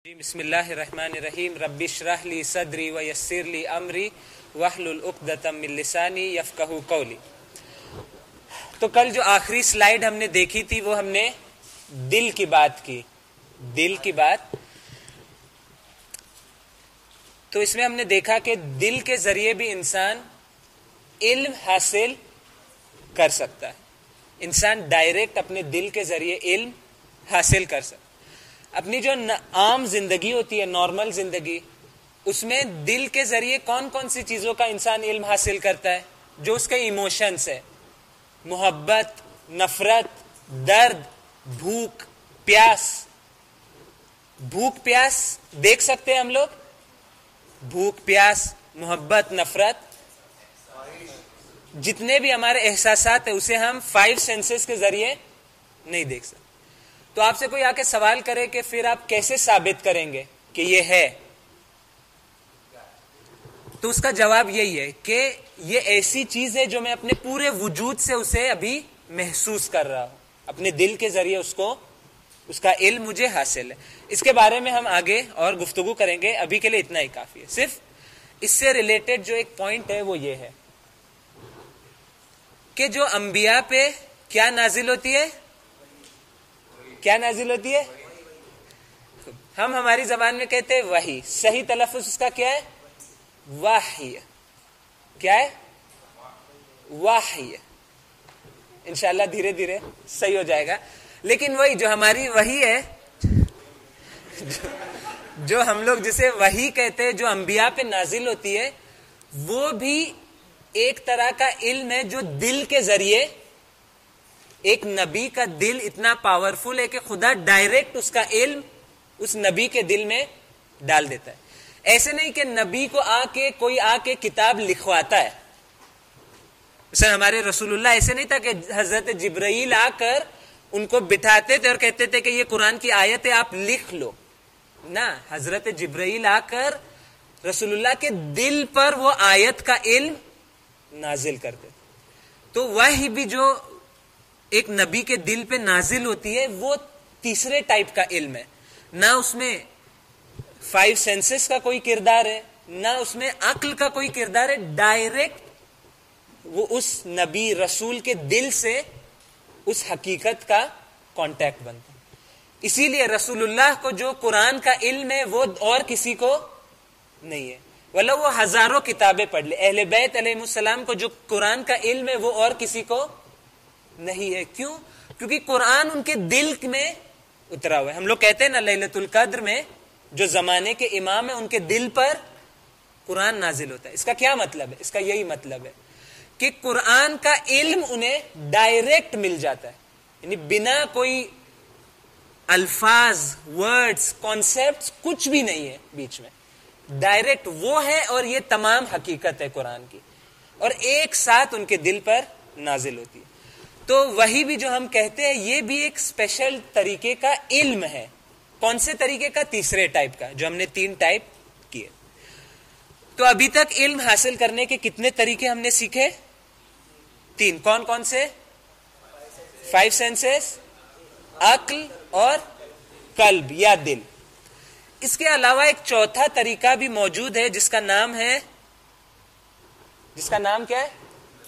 بسم اللہ الرحمن الرحیم رب اشرح لی صدری ویسر لی امری واحلل عقدۃ من لسانی یفقہوا قولی۔ تو کل جو آخری سلائیڈ ہم نے دیکھی تھی وہ ہم نے دل کی بات کی، دل کی بات۔ تو اس میں ہم نے دیکھا کہ دل کے ذریعے بھی انسان علم حاصل کر سکتا ہے، انسان ڈائریکٹ اپنے دل کے ذریعے علم حاصل کر سکتا ہے۔ اپنی جو عام زندگی ہوتی ہے، نارمل زندگی، اس میں دل کے ذریعے کون کون سی چیزوں کا انسان علم حاصل کرتا ہے؟ جو اس کے ایموشنز ہے، محبت، نفرت، درد، بھوک، پیاس۔ بھوک پیاس دیکھ سکتے ہیں ہم لوگ، بھوک پیاس، محبت، نفرت، جتنے بھی ہمارے احساسات ہیں اسے ہم 5 سینسز کے ذریعے نہیں دیکھ سکتے۔ تو آپ سے کوئی آ کے سوال کرے کہ پھر آپ کیسے ثابت کریں گے کہ یہ ہے، تو اس کا جواب یہی ہے کہ یہ ایسی چیز ہے جو میں اپنے پورے وجود سے اسے ابھی محسوس کر رہا ہوں، اپنے دل کے ذریعے اس کا علم مجھے حاصل ہے۔ اس کے بارے میں ہم آگے اور گفتگو کریں گے، ابھی کے لیے اتنا ہی کافی ہے۔ صرف اس سے ریلیٹڈ جو ایک پوائنٹ ہے وہ یہ ہے کہ جو انبیاء پہ کیا نازل ہوتی ہے، کیا نازل ہوتی ہے؟ ہم ہماری زبان میں کہتے ہیں وحی، صحیح تلفظ اس کا کیا ہے؟ وحی۔ کیا ہے؟ وحی۔ انشاءاللہ دھیرے دھیرے صحیح ہو جائے گا، لیکن وہی جو ہماری وحی ہے، جو ہم لوگ جسے وحی کہتے ہیں، جو انبیاء پہ نازل ہوتی ہے، وہ بھی ایک طرح کا علم ہے جو دل کے ذریعے، ایک نبی کا دل اتنا پاورفل ہے کہ خدا ڈائریکٹ اس کا علم اس نبی کے دل میں ڈال دیتا ہے۔ ایسے نہیں کہ نبی کو کوئی آ کے کتاب لکھواتا ہے۔ مثلا ہمارے رسول اللہ ایسے نہیں تھا کہ حضرت جبرائیل آ کر ان کو بٹھاتے تھے اور کہتے تھے کہ یہ قرآن کی آیت ہے، آپ لکھ لو۔ نہ، حضرت جبرائیل آ کر رسول اللہ کے دل پر وہ آیت کا علم نازل کرتے تھے۔ تو وہی بھی جو ایک نبی کے دل پہ نازل ہوتی ہے وہ تیسرے ٹائپ کا علم ہے، نہ اس میں 5 سینسز کا کوئی کردار ہے، نہ اس میں عقل کا کوئی کردار ہے، ڈائریکٹ وہ اس نبی رسول کے دل سے اس حقیقت کا کانٹیکٹ بنتا ہے۔ اسی لیے رسول اللہ کو جو قرآن کا علم ہے وہ اور کسی کو نہیں ہے، ولو وہ ہزاروں کتابیں پڑھ لے۔ اہل بیت علیہ السلام کو جو قرآن کا علم ہے وہ اور کسی کو نہیں ہے۔ کیوں؟ کیونکہ قرآن ان کے دل میں اترا ہوا ہے۔ ہم لوگ کہتے ہیں نا لیلۃ القدر میں جو زمانے کے امام ہیں ان کے دل پر قرآن نازل ہوتا ہے۔ اس کا کیا مطلب ہے؟ اس کا یہی مطلب ہے کہ قرآن کا علم انہیں ڈائریکٹ مل جاتا ہے، یعنی بنا کوئی الفاظ، ورڈز، کانسیپٹس، کچھ بھی نہیں ہے بیچ میں، ڈائریکٹ وہ ہے اور یہ تمام حقیقت ہے قرآن کی، اور ایک ساتھ ان کے دل پر نازل ہوتی ہے۔ تو وہی بھی جو ہم کہتے ہیں یہ بھی ایک اسپیشل طریقے کا علم ہے۔ کون سے طریقے کا؟ تیسرے ٹائپ کا، جو ہم نے 3 ٹائپ کیے۔ تو ابھی تک علم حاصل کرنے کے کتنے طریقے ہم نے سیکھے؟ 3۔ کون کون سے؟ 5 سینسز، عقل اور قلب یا دل۔ اس کے علاوہ ایک چوتھا طریقہ بھی موجود ہے جس کا نام کیا ہے؟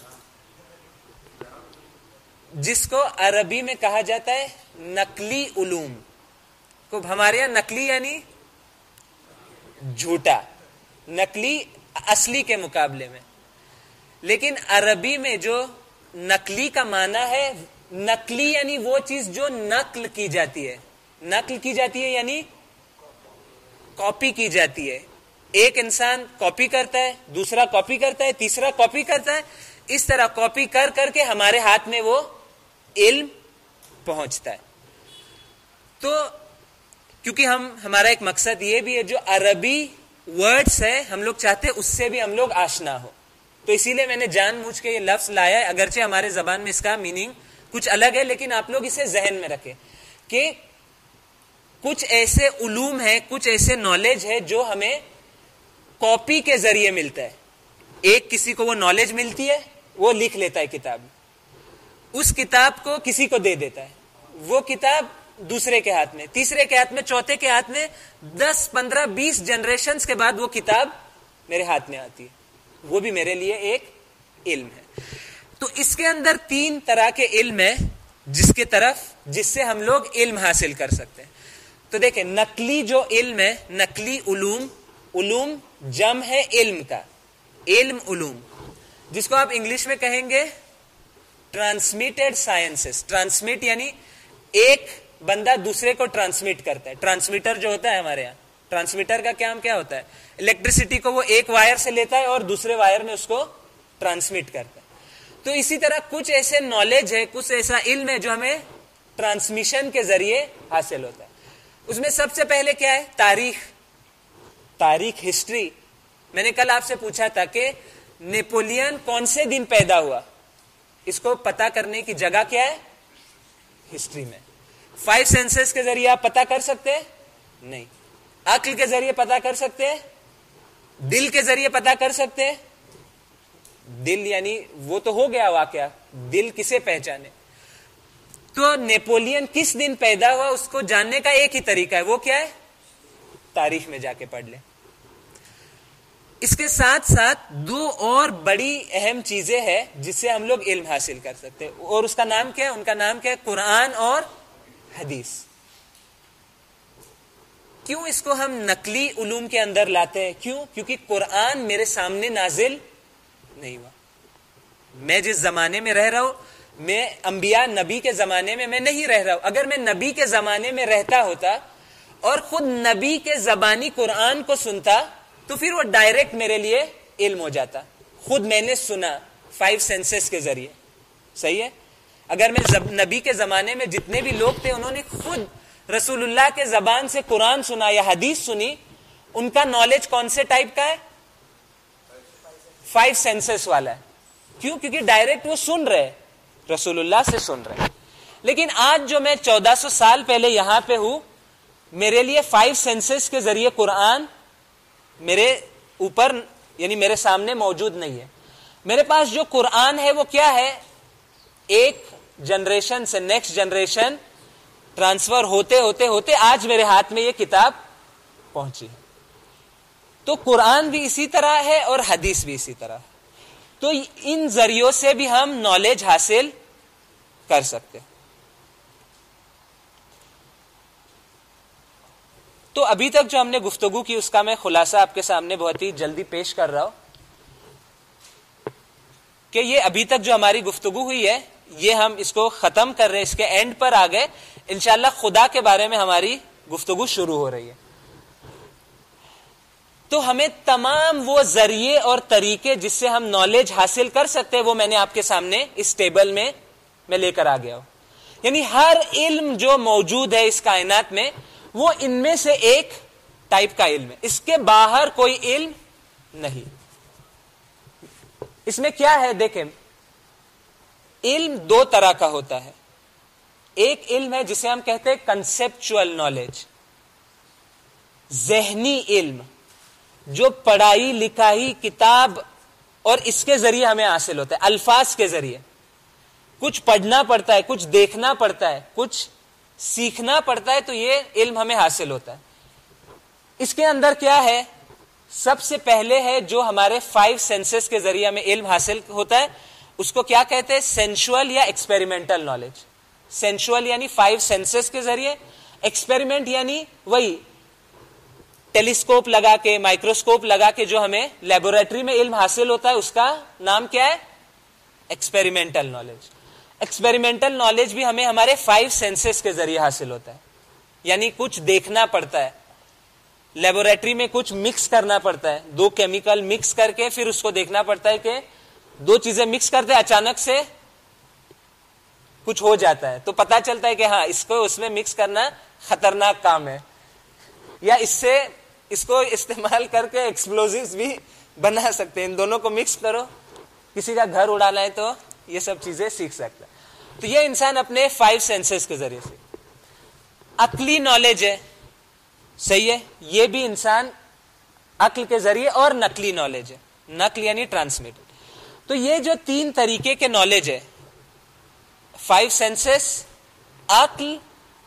جس کو عربی میں کہا جاتا ہے نقلی علوم۔ کو ہمارے یہاں نقلی یعنی جھوٹا، نقلی اصلی کے مقابلے میں، لیکن عربی میں جو نقلی کا معنی ہے، نقلی یعنی وہ چیز جو نقل کی جاتی ہے۔ نقل کی جاتی ہے یعنی کاپی کی جاتی ہے۔ ایک انسان کاپی کرتا ہے، دوسرا کاپی کرتا ہے، تیسرا کاپی کرتا ہے، اس طرح کاپی کر کر کے ہمارے ہاتھ میں وہ علم پہنچتا ہے۔ تو کیونکہ ہمارا ایک مقصد یہ بھی ہے جو عربی ورڈز ہے ہم لوگ چاہتے ہیں اس سے بھی ہم لوگ آشنا ہو، تو اسی لیے میں نے جان بوجھ کے یہ لفظ لایا ہے، اگرچہ ہمارے زبان میں اس کا میننگ کچھ الگ ہے، لیکن آپ لوگ اسے ذہن میں رکھیں کہ کچھ ایسے علوم ہیں، کچھ ایسے نالج ہے جو ہمیں کاپی کے ذریعے ملتا ہے۔ ایک کسی کو وہ نالج ملتی ہے، وہ لکھ لیتا ہے کتاب، اس کتاب کو کسی کو دے دیتا ہے، وہ کتاب دوسرے کے ہاتھ میں, تیسرے کے ہاتھ میں, چوتھے کے ہاتھ میں, 10, 15, 20 جنریشنز کے بعد وہ کتاب میرے ہاتھ میں آتی ہے. وہ بھی میرے لیے ایک علم ہے. تو اس کے اندر 3 طرح کے علم ہے جس سے ہم لوگ علم حاصل کر سکتے ہیں. تو دیکھیں, نقلی جو علم ہے, نقلی علوم جمع ہے علم کا, علم علوم, جس کو آپ انگلش میں کہیں گے ٹرانسمیٹڈ سائنسز. ٹرانسمٹ یعنی ایک بندہ دوسرے کو ٹرانسمٹ کرتا ہے. ٹرانسمیٹر جو ہوتا ہے ہمارے یہاں, ٹرانسمیٹر کا کام کیا ہوتا ہے؟ الیکٹریسٹی کو وہ ایک وائر سے لیتا ہے اور دوسرے وائر میں اس کو ٹرانسمٹ کرتا ہے. تو اسی طرح کچھ ایسے نالج ہے, کچھ ایسا علم ہے جو ہمیں ٹرانسمیشن کے ذریعے حاصل ہوتا ہے. اس میں سب سے پہلے کیا ہے؟ تاریخ, ہسٹری. میں نے کل آپ سے پوچھا تھا کہ نیپولین کون سے دن پیدا ہوا, اس کو پتا کرنے کی جگہ کیا ہے؟ ہسٹری میں. 5 سینسز کے ذریعے آپ پتا کر سکتے ہیں؟ نہیں. عقل کے ذریعے پتا کر سکتے ہیں؟ دل کے ذریعے پتا کر سکتے ہیں؟ دل یعنی وہ تو ہو گیا واقعہ, دل کسے پہچانے. تو نیپولین کس دن پیدا ہوا اس کو جاننے کا ایک ہی طریقہ ہے, وہ کیا ہے؟ تاریخ میں جا کے پڑھ لیں. اس کے ساتھ ساتھ 2 اور بڑی اہم چیزیں ہیں جس سے ہم لوگ علم حاصل کر سکتے ہیں, اور اس کا نام کیا ہے؟ ان کا نام کیا ہے؟ قرآن اور حدیث. کیوں اس کو ہم نقلی علوم کے اندر لاتے ہیں؟ کیونکہ قرآن میرے سامنے نازل نہیں ہوا. میں جس زمانے میں رہ رہا ہوں, میں انبیاء نبی کے زمانے میں نہیں رہ رہا ہوں. اگر میں نبی کے زمانے میں رہتا ہوتا اور خود نبی کے زبانی قرآن کو سنتا تو پھر وہ ڈائریکٹ میرے لیے علم ہو جاتا. خود میں نے سنا 5 سینسز کے ذریعے, صحیح ہے. اگر میں نبی کے زمانے میں جتنے بھی لوگ تھے انہوں نے خود رسول اللہ کے زبان سے قرآن سنا یا حدیث سنی, ان کا نالج کون سے ٹائپ کا ہے؟ 5 سینسز والا ہے. کیونکہ ڈائریکٹ وہ سن رہے, رسول اللہ سے سن رہے. لیکن آج جو میں 1400 سال پہلے یہاں پہ ہوں, میرے لیے 5 سینسز کے ذریعے قرآن میرے اوپر یعنی میرے سامنے موجود نہیں ہے. میرے پاس جو قرآن ہے وہ کیا ہے؟ ایک جنریشن سے نیکسٹ جنریشن ٹرانسفر ہوتے ہوتے ہوتے آج میرے ہاتھ میں یہ کتاب پہنچی. تو قرآن بھی اسی طرح ہے اور حدیث بھی اسی طرح ہے. تو ان ذریعوں سے بھی ہم نالج حاصل کر سکتے. تو ابھی تک جو ہم نے گفتگو کی اس کا میں خلاصہ آپ کے سامنے بہت ہی جلدی پیش کر رہا ہوں کہ یہ ابھی تک جو ہماری گفتگو ہوئی ہے یہ ہم اس کو ختم کر رہے ہیں, اس کے اینڈ پر آ گئے. انشاءاللہ خدا کے بارے میں ہماری گفتگو شروع ہو رہی ہے. تو ہمیں تمام وہ ذریعے اور طریقے جس سے ہم نالج حاصل کر سکتے ہیں وہ میں نے آپ کے سامنے اس ٹیبل میں لے کر آ گیا ہوں. یعنی ہر علم جو موجود ہے اس کائنات میں وہ ان میں سے ایک ٹائپ کا علم ہے, اس کے باہر کوئی علم نہیں. اس میں کیا ہے دیکھیں, علم 2 طرح کا ہوتا ہے. ایک علم ہے جسے ہم کہتے ہیں کنسپچول نالج, ذہنی علم, جو پڑھائی لکھائی کتاب اور اس کے ذریعے ہمیں حاصل ہوتا ہے, الفاظ کے ذریعے. کچھ پڑھنا پڑتا ہے, کچھ دیکھنا پڑتا ہے, کچھ سیکھنا پڑتا ہے, تو یہ علم ہمیں حاصل ہوتا ہے. اس کے اندر کیا ہے؟ سب سے پہلے ہے جو ہمارے 5 سینسز کے ذریعے ہمیں علم حاصل ہوتا ہے, اس کو کیا کہتے ہیں؟ سینشول یا ایکسپیریمنٹل نالج. سینشول یعنی 5 سینسز کے ذریعے, ایکسپیریمنٹ یعنی وہی ٹیلیسکوپ لگا کے, مائکروسکوپ لگا کے جو ہمیں لیبورٹری میں علم حاصل ہوتا ہے, اس کا نام کیا ہے؟ Experimental knowledge. ایکسپیریمنٹل نالج بھی ہمیں ہمارے 5 سینسز کے ذریعے حاصل ہوتا ہے. یعنی کچھ دیکھنا پڑتا ہے, لیبورٹری میں کچھ مکس کرنا پڑتا ہے, 2 کیمیکل مکس کر کے پھر اس کو دیکھنا پڑتا ہے کہ 2 چیزیں مکس کرتے اچانک سے کچھ ہو جاتا ہے, تو پتا چلتا ہے کہ ہاں اس کو اس میں مکس کرنا خطرناک کام ہے, یا اس کو استعمال کر کے ایکسپلوزیوز بھی بنا سکتے ہیں. ان دونوں کو مکس کرو, کسی کا گھر اڑانا ہے تو یہ سب چیزیں سیکھ سکتا ہے. تو یہ انسان اپنے 5 سینسز کے ذریعے سے. عقلی نالج ہے, صحیح ہے, یہ بھی انسان عقل کے ذریعے, اور نقلی نالج ہے, نقل یعنی ٹرانسمیٹڈ. تو یہ جو 3 طریقے کے نالج ہے, 5 سینسز, عقل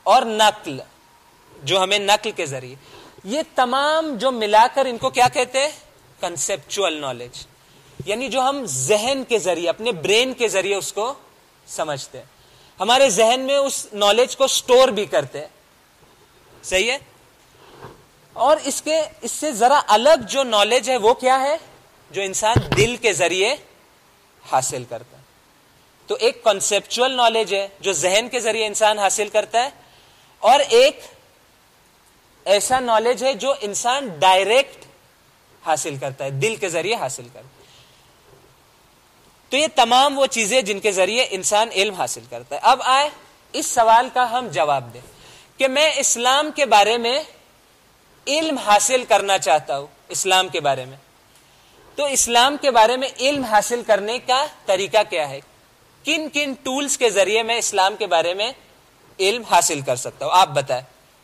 اور نقل، جو ہمیں نقل کے ذریعے، یہ تمام جو ملا کر ان کو کیا کہتے ہیں؟ کنسپچول نالج، یعنی جو ہم ذہن کے ذریعے، اپنے برین کے ذریعے اس کو سمجھتے ہیں، ہمارے ذہن میں اس نالج کو سٹور بھی کرتے ہیں. صحیح ہے. اور اس سے ذرا الگ جو نالج ہے وہ کیا ہے؟ جو انسان دل کے ذریعے حاصل کرتا ہے. تو ایک کنسپچول نالج ہے جو ذہن کے ذریعے انسان حاصل کرتا ہے، اور ایک ایسا نالج ہے جو انسان ڈائریکٹ حاصل کرتا ہے، دل کے ذریعے حاصل کرتا ہے. تو یہ تمام وہ چیزیں جن کے ذریعے انسان علم حاصل کرتا ہے. اب آئے اس سوال کا ہم جواب دیں کہ میں اسلام کے بارے میں علم حاصل کرنا چاہتا ہوں. اسلام کے بارے میں، تو اسلام کے بارے میں علم حاصل کرنے کا طریقہ کیا ہے؟ کن کن ٹولز کے ذریعے میں اسلام کے بارے میں علم حاصل کر سکتا ہوں؟ آپ بتائیں.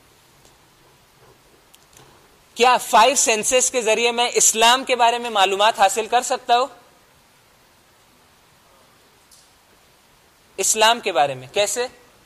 کیا 5 سینسز کے ذریعے میں اسلام کے بارے میں معلومات حاصل کر سکتا ہوں؟ اسلام کے بارے میں کیسے؟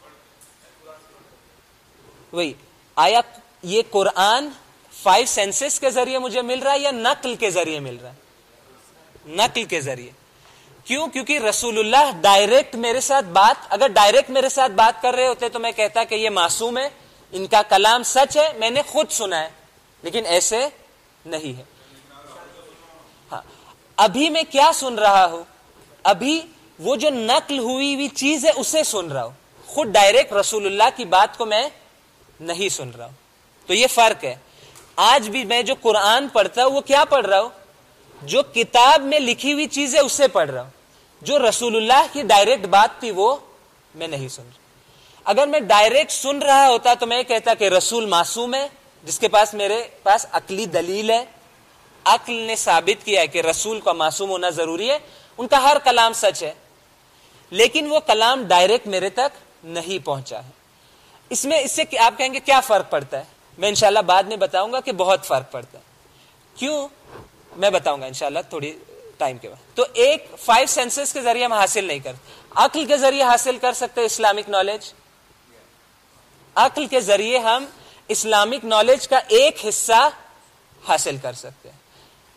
وہی، آیا یہ قرآن 5 سینسز کے ذریعے مجھے مل رہا ہے یا نقل کے ذریعے مل رہا ہے؟ نقل کے ذریعے. کیوں؟ کیونکہ رسول اللہ ڈائریکٹ میرے ساتھ اگر ڈائریکٹ میرے ساتھ بات کر رہے ہوتے تو میں کہتا کہ یہ معصوم ہے، ان کا کلام سچ ہے، میں نے خود سنا ہے. لیکن ایسے نہیں ہے. ہاں، ابھی میں کیا سن رہا ہوں؟ ابھی وہ جو نقل ہوئی چیز ہے اسے سن رہا ہوں، خود ڈائریکٹ رسول اللہ کی بات کو میں نہیں سن رہا ہوں. تو یہ فرق ہے. آج بھی میں جو قرآن پڑھتا ہوں وہ کیا پڑھ رہا ہوں؟ جو کتاب میں لکھی ہوئی چیز ہے اسے پڑھ رہا ہوں. جو رسول اللہ کی ڈائریکٹ بات تھی وہ میں نہیں سن رہا. اگر میں ڈائریکٹ سن رہا ہوتا تو میں کہتا کہ رسول معصوم ہے، جس کے پاس میرے پاس عقلی دلیل ہے، عقل نے ثابت کیا ہے کہ رسول کا معصوم ہونا ضروری ہے، ان کا ہر کلام سچ ہے. لیکن وہ کلام ڈائریکٹ میرے تک نہیں پہنچا ہے. اس سے آپ کہیں گے کیا فرق پڑتا ہے؟ میں انشاءاللہ بعد میں بتاؤں گا کہ بہت فرق پڑتا ہے. کیوں؟ میں بتاؤں گا انشاءاللہ تھوڑی ٹائم کے بعد. تو ایک 5 سینسز کے ذریعے ہم حاصل نہیں کرتے. عقل کے ذریعے حاصل کر سکتے اسلامک نالج. عقل کے ذریعے ہم اسلامک نالج کا ایک حصہ حاصل کر سکتے ہیں.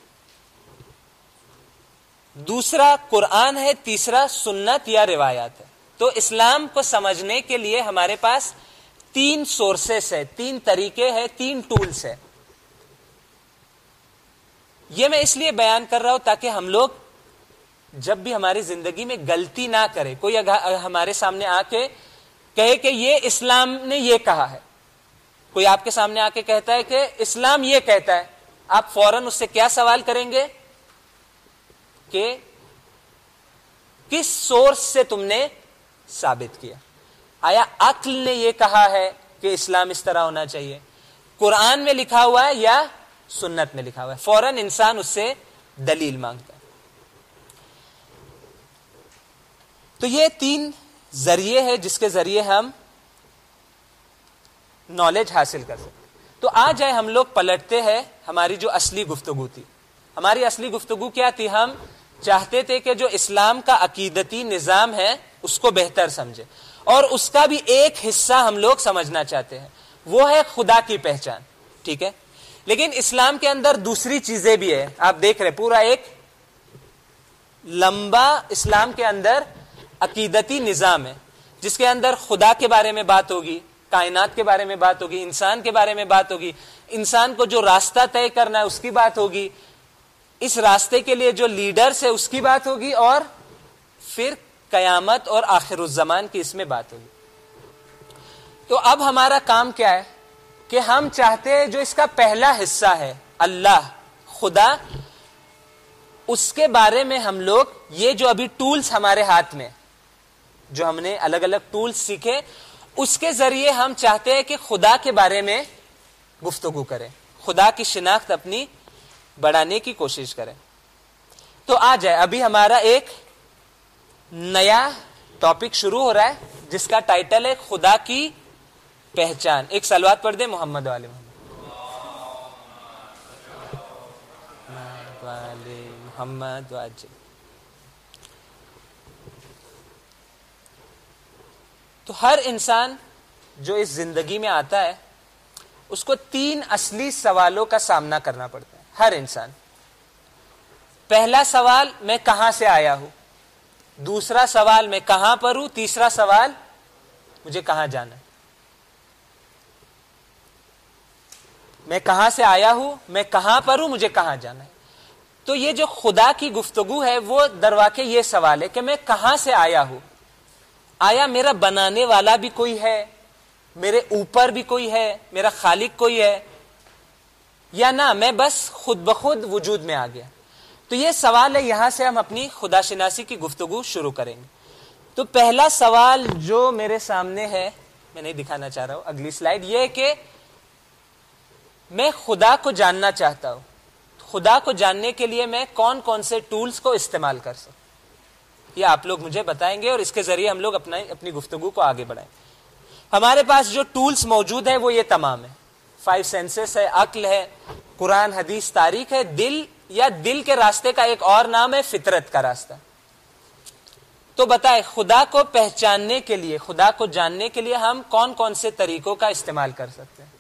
دوسرا قرآن ہے، تیسرا سنت یا روایات ہے. تو اسلام کو سمجھنے کے لیے ہمارے پاس 3 سورسز ہے، 3 طریقے ہیں، 3 ٹولز ہے. یہ میں اس لیے بیان کر رہا ہوں تاکہ ہم لوگ جب بھی ہماری زندگی میں غلطی نہ کرے. کوئی ہمارے سامنے آ کے کہے کہ یہ اسلام نے یہ کہا ہے، کوئی آپ کے سامنے آ کے کہتا ہے کہ اسلام یہ کہتا ہے، آپ فوراً اس سے کیا سوال کریں گے کہ کس سورس سے تم نے ثابت کیا؟ آیا عقل نے یہ کہا ہے کہ اسلام اس طرح ہونا چاہیے، قرآن میں لکھا ہوا ہے یا سنت میں لکھا ہوا ہے؟ فوراً انسان اس سے دلیل مانگتا ہے. تو یہ 3 ذریعے ہیں جس کے ذریعے ہم نالج حاصل کر سکتے. تو آ جائے ہم لوگ پلٹتے ہیں ہماری جو اصلی گفتگو تھی. ہماری اصلی گفتگو کیا تھی؟ ہم چاہتے تھے کہ جو اسلام کا عقیدتی نظام ہے اس کو بہتر سمجھے، اور اس کا بھی ایک حصہ ہم لوگ سمجھنا چاہتے ہیں، وہ ہے خدا کی پہچان. ٹھیک ہے، لیکن اسلام کے اندر دوسری چیزیں بھی ہیں. آپ دیکھ رہے پورا ایک لمبا اسلام کے اندر عقیدتی نظام ہے جس کے اندر خدا کے بارے میں بات ہوگی، کائنات کے بارے میں بات ہوگی، انسان کے بارے میں بات ہوگی، انسان کو جو راستہ طے کرنا ہے اس کی بات ہوگی، اس راستے کے لیے جو لیڈرز ہے اس کی بات ہوگی، اور پھر قیامت اور آخر الزمان کی اس میں بات ہوگی. تو اب ہمارا کام کیا ہے کہ ہم چاہتے ہیں جو اس کا پہلا حصہ ہے اللہ، خدا، اس کے بارے میں ہم لوگ یہ جو ابھی ٹولز ہمارے ہاتھ میں، جو ہم نے الگ الگ ٹولز سیکھے، اس کے ذریعے ہم چاہتے ہیں کہ خدا کے بارے میں گفتگو کریں، خدا کی شناخت اپنی بڑھانے کی کوشش کریں. تو آ جائے ابھی ہمارا ایک نیا ٹاپک شروع ہو رہا ہے جس کا ٹائٹل ہے خدا کی پہچان. ایک صلوات پڑھ دیں محمد والے محمد واجب. تو ہر انسان جو اس زندگی میں آتا ہے اس کو 3 اصلی سوالوں کا سامنا کرنا پڑتا ہے، ہر انسان. پہلا سوال میں کہاں سے آیا ہوں، دوسرا سوال میں کہاں پر ہوں، تیسرا سوال مجھے کہاں جانا ہے. میں کہاں سے آیا ہوں، میں کہاں پر ہوں، مجھے کہاں جانا ہے. تو یہ جو خدا کی گفتگو ہے وہ درواقع یہ سوال ہے کہ میں کہاں سے آیا ہوں. آیا میرا بنانے والا بھی کوئی ہے، میرے اوپر بھی کوئی ہے، میرا خالق کوئی ہے، یا نہ میں بس خود بخود وجود میں آ گیا. تو یہ سوال ہے، یہاں سے ہم اپنی خدا شناسی کی گفتگو شروع کریں گے. تو پہلا سوال جو میرے سامنے ہے، میں نہیں دکھانا چاہ رہا ہوں، اگلی سلائیڈ، یہ ہے کہ میں خدا کو جاننا چاہتا ہوں. خدا کو جاننے کے لیے میں کون کون سے ٹولز کو استعمال کر سکتا ہوں، یہ آپ لوگ مجھے بتائیں گے اور اس کے ذریعے ہم لوگ اپنی گفتگو کو آگے بڑھائیں. ہمارے پاس جو ٹولز موجود ہیں وہ یہ تمام ہیں. 5 سینسز ہے، عقل ہے، قرآن، حدیث، تاریخ ہے، دل یا دل کے راستے کا ایک اور نام ہے فطرت کا راستہ. تو بتائیں خدا کو پہچاننے کے لیے، خدا کو جاننے کے لیے ہم کون کون سے طریقوں کا استعمال کر سکتے ہیں؟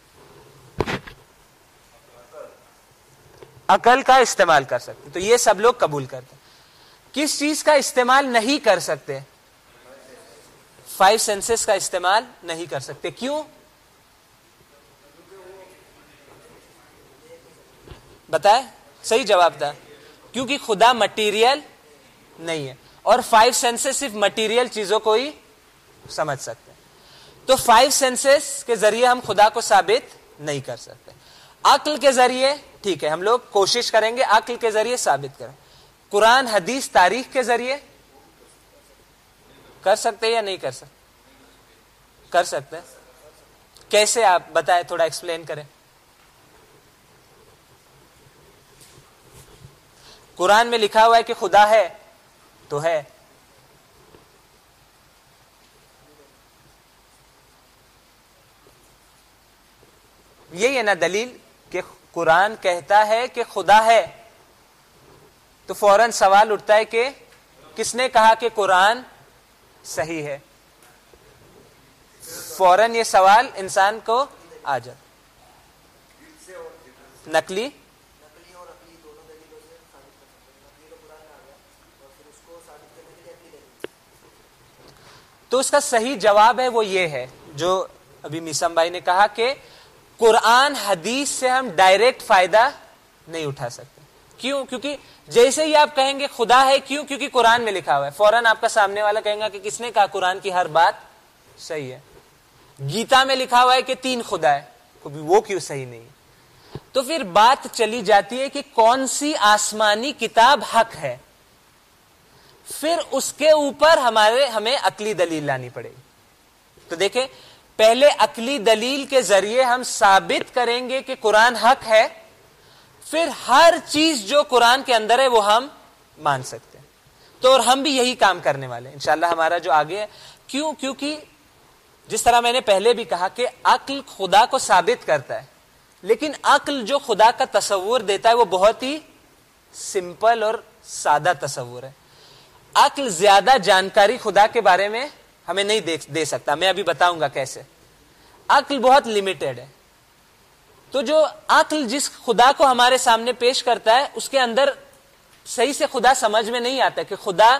عقل کا استعمال کر سکتے ہیں، تو یہ سب لوگ قبول کرتے ہیں. کس چیز کا استعمال نہیں کر سکتے؟ 5 سینسز کا استعمال نہیں کر سکتے. کیوں؟ بتائیں، صحیح جواب تھا، کیونکہ خدا مٹیریل نہیں ہے اور 5 سینسز صرف مٹیریل چیزوں کو ہی سمجھ سکتے ہیں. تو 5 سینسز کے ذریعے ہم خدا کو ثابت نہیں کر سکتے. عقل کے ذریعے ٹھیک ہے، ہم لوگ کوشش کریں گے عقل کے ذریعے ثابت کریں. قرآن، حدیث، تاریخ کے ذریعے کر سکتے یا نہیں کر سکتے؟ کر سکتے. کیسے آپ بتائیں، تھوڑا ایکسپلین کریں. قرآن میں لکھا ہوا ہے کہ خدا ہے تو ہے. یہی ہے نا دلیل کہ قرآن کہتا ہے کہ خدا ہے، تو فوراً سوال اٹھتا ہے کہ کس نے کہا کہ قرآن صحیح ہے؟ فوراً یہ سوال انسان کو آ جاتا. نقلی تو اس کا صحیح جواب ہے وہ یہ ہے جو ابھی میسم بھائی نے کہا کہ قرآن حدیث سے ہم ڈائریکٹ فائدہ نہیں اٹھا سکتے. کیوں؟ کیونکہ جیسے ہی آپ کہیں گے خدا ہے، کیوں؟ کیونکہ قرآن میں لکھا ہوا ہے، فوراً آپ کا سامنے والا کہیں گا کہ کس نے کہا قرآن کی ہر بات صحیح ہے. گیتا میں لکھا ہوا ہے کہ 3 خدا ہے، وہ کیوں صحیح نہیں ہے؟ تو پھر بات چلی جاتی ہے کہ کون سی آسمانی کتاب حق ہے، پھر اس کے اوپر ہمیں عقلی دلیل لانی پڑے گی. تو دیکھیں، پہلے عقلی دلیل کے ذریعے ہم ثابت کریں گے کہ قرآن حق ہے، پھر ہر چیز جو قرآن کے اندر ہے وہ ہم مان سکتے ہیں. تو اور ہم بھی یہی کام کرنے والے ہیں انشاءاللہ. ہمارا جو آگے ہے، کیوں؟ کیونکہ جس طرح میں نے پہلے بھی کہا کہ عقل خدا کو ثابت کرتا ہے، لیکن عقل جو خدا کا تصور دیتا ہے وہ بہت ہی سمپل اور سادہ تصور ہے. عقل زیادہ جانکاری خدا کے بارے میں ہمیں نہیں دے سکتا. میں ابھی بتاؤں گا کیسے. عقل بہت لمیٹڈ ہے. تو جو عقل جس خدا کو ہمارے سامنے پیش کرتا ہے اس کے اندر صحیح سے خدا سمجھ میں نہیں آتا کہ خدا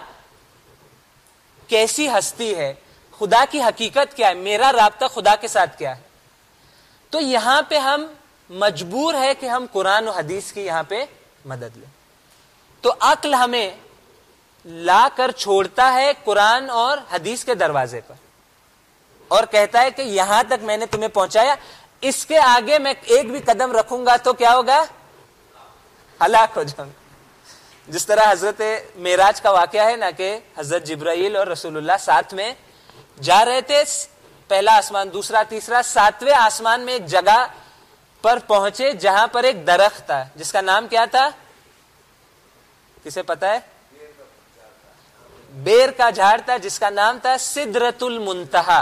کیسی ہستی ہے، خدا کی حقیقت کیا ہے، میرا رابطہ خدا کے ساتھ کیا ہے. تو یہاں پہ ہم مجبور ہے کہ ہم قرآن و حدیث کی یہاں پہ مدد لیں. تو عقل ہمیں لا کر چھوڑتا ہے قرآن اور حدیث کے دروازے پر اور کہتا ہے کہ یہاں تک میں نے تمہیں پہنچایا، اس کے آگے میں ایک بھی قدم رکھوں گا تو کیا ہوگا؟ ہلاک ہو جاؤں. جس طرح حضرت معراج کا واقعہ ہے نا کہ حضرت جبرائیل اور رسول اللہ ساتھ میں جا رہے تھے، پہلا آسمان، دوسرا، تیسرا، 7ویں آسمان میں ایک جگہ پر پہنچے جہاں پر ایک درخت تھا جس کا نام کیا تھا؟ کسے پتا ہے؟ بیر کا جھاڑ تھا جس کا نام تھا سدرۃ المنتہا.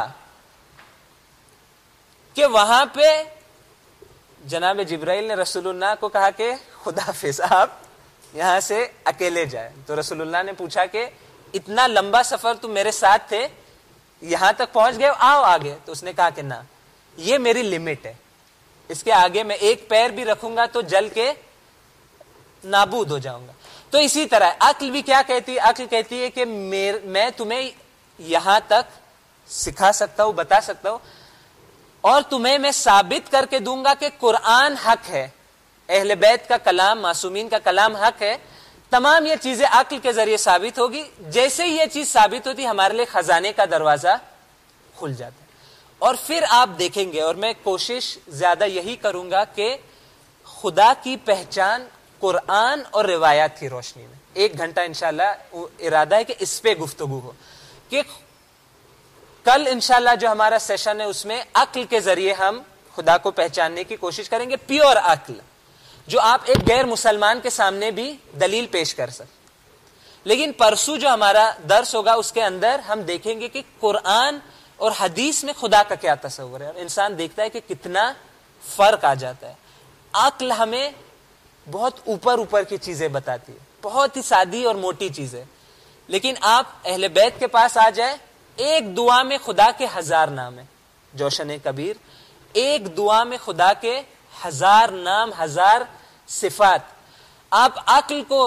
کہ وہاں پہ جناب جبرائیل نے رسول اللہ کو کہا کہ خدا حافظ، آپ یہاں سے اکیلے جائیں. تو رسول اللہ نے پوچھا کہ اتنا لمبا سفر تم میرے ساتھ تھے یہاں تک پہنچ گئے, آؤ آگے. تو اس نے کہا کہ نہ, یہ میری لمٹ ہے, اس کے آگے میں ایک پیر بھی رکھوں گا تو جل کے نابود ہو جاؤں گا. تو اسی طرح عقل بھی کیا کہتی ہے؟ عقل کہتی ہے کہ میں تمہیں یہاں تک سکھا سکتا ہوں, بتا سکتا ہوں, اور تمہیں میں ثابت کر کے دوں گا کہ قرآن حق ہے, اہل بیت کا کلام, معصومین کا کلام حق ہے. تمام یہ چیزیں عقل کے ذریعے ثابت ہوگی. جیسے ہی یہ چیز ثابت ہوتی, ہمارے لیے خزانے کا دروازہ کھل جاتا ہے. اور پھر آپ دیکھیں گے, اور میں کوشش زیادہ یہی کروں گا کہ خدا کی پہچان قرآن اور روایات کی روشنی میں, 1 گھنٹہ انشاءاللہ ارادہ ہے کہ اس پہ گفتگو ہو, کہ کل انشاءاللہ جو ہمارا سیشن ہے اس میں عقل کے ذریعے ہم خدا کو پہچاننے کی کوشش کریں گے, پیور عقل, جو آپ ایک غیر مسلمان کے سامنے بھی دلیل پیش کر سکیں. لیکن پرسوں جو ہمارا درس ہوگا اس کے اندر ہم دیکھیں گے کہ قرآن اور حدیث میں خدا کا کیا تصور ہے, اور انسان دیکھتا ہے کہ کتنا فرق آ جاتا ہے. عقل ہمیں بہت اوپر کی چیزیں بتاتی ہے, بہت ہی سادی اور موٹی چیزیں, لیکن آپ اہل بیت کے پاس آ جائیں, ایک دعا میں خدا کے 1000 نام ہیں. جوشن کبیر, ایک دعا میں خدا کے 1000 نام, 1000 صفات. آپ عقل کو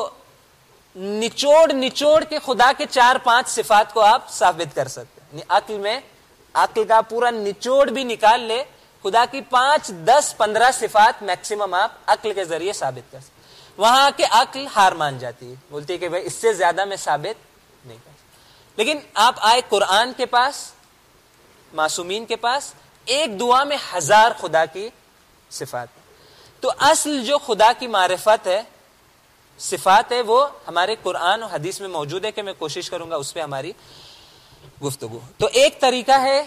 نچوڑ کے خدا کے 4-5 صفات کو آپ ثابت کر سکتے ہیں. عقل میں عقل کا پورا نچوڑ بھی نکال لے, خدا کی 5, 10, 15 صفات میکسیمم آپ عقل کے ذریعے ثابت کر سکتے. وہاں کے عقل ہار مان جاتی ہے, بولتی ہے کہ بھائی اس سے زیادہ میں ثابت نہیں کر سکتا. لیکن آپ آئے قرآن کے پاس, معصومین کے پاس, ایک دعا میں 1000 خدا کی صفات ہے. تو اصل جو خدا کی معرفت ہے, صفات ہے, وہ ہمارے قرآن اور حدیث میں موجود ہے, کہ میں کوشش کروں گا اس پہ ہماری گفتگو. تو ایک طریقہ ہے,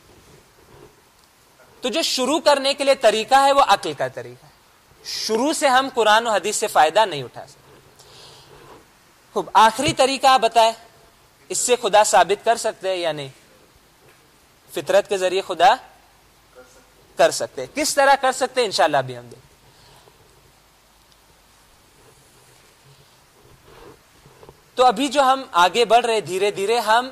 تو جو شروع کرنے کے لیے طریقہ ہے وہ عقل کا طریقہ ہے. شروع سے ہم قرآن و حدیث سے فائدہ نہیں اٹھا سکتے. خوب, آخری طریقہ آپ بتائیں, اس سے خدا ثابت کر سکتے ہیں یا نہیں؟ فطرت کے ذریعے خدا کر سکتے. کس طرح کر سکتے انشاءاللہ ابھی ہم دیکھیں. تو ابھی جو ہم آگے بڑھ رہے, دھیرے دھیرے ہم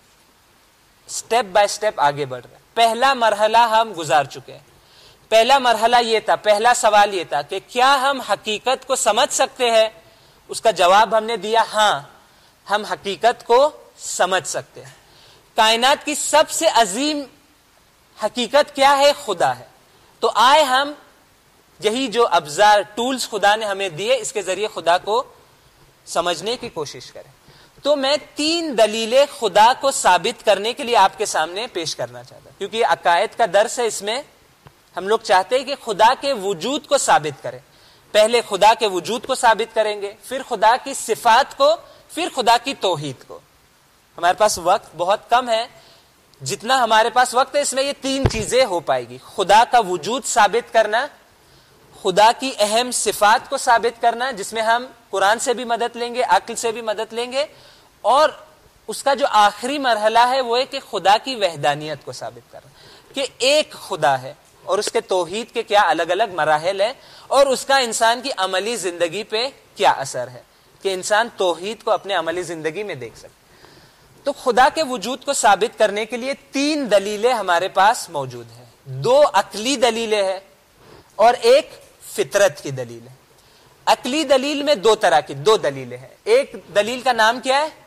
سٹیپ بائی سٹیپ آگے بڑھ رہے. پہلا مرحلہ ہم گزار چکے ہیں. پہلا مرحلہ یہ تھا, پہلا سوال یہ تھا کہ کیا ہم حقیقت کو سمجھ سکتے ہیں؟ اس کا جواب ہم نے دیا, ہاں, ہم حقیقت کو سمجھ سکتے ہیں. کائنات کی سب سے عظیم حقیقت کیا ہے؟ خدا ہے. تو آئے ہم یہی جو ابزار, ٹولز خدا نے ہمیں دیے, اس کے ذریعے خدا کو سمجھنے کی کوشش کریں. تو میں 3 دلیلیں خدا کو ثابت کرنے کے لیے آپ کے سامنے پیش کرنا چاہتا ہوں, کیونکہ یہ عقائد کا درس ہے. اس میں ہم لوگ چاہتے ہیں کہ خدا کے وجود کو ثابت کریں. پہلے خدا کے وجود کو ثابت کریں گے, پھر خدا کی صفات کو, پھر خدا کی توحید کو. ہمارے پاس وقت بہت کم ہے, جتنا ہمارے پاس وقت ہے اس میں یہ 3 چیزیں ہو پائے گی. خدا کا وجود ثابت کرنا, خدا کی اہم صفات کو ثابت کرنا, جس میں ہم قرآن سے بھی مدد لیں گے, عقل سے بھی مدد لیں گے, اور اس کا جو آخری مرحلہ ہے وہ ہے کہ خدا کی وحدانیت کو ثابت کرنا, کہ ایک خدا ہے, اور اس کے توحید کے کیا الگ الگ مراحل ہیں, اور اس کا انسان کی عملی زندگی پہ کیا اثر ہے, کہ انسان توحید کو اپنے عملی زندگی میں دیکھ سکے. تو خدا کے وجود کو ثابت کرنے کے لیے 3 دلیلیں ہمارے پاس موجود ہیں. 2 عقلی دلیلیں ہیں اور ایک فطرت کی دلیل ہے. عقلی دلیل میں 2 طرح کی 2 دلیلیں ہیں. ایک دلیل کا نام کیا ہے؟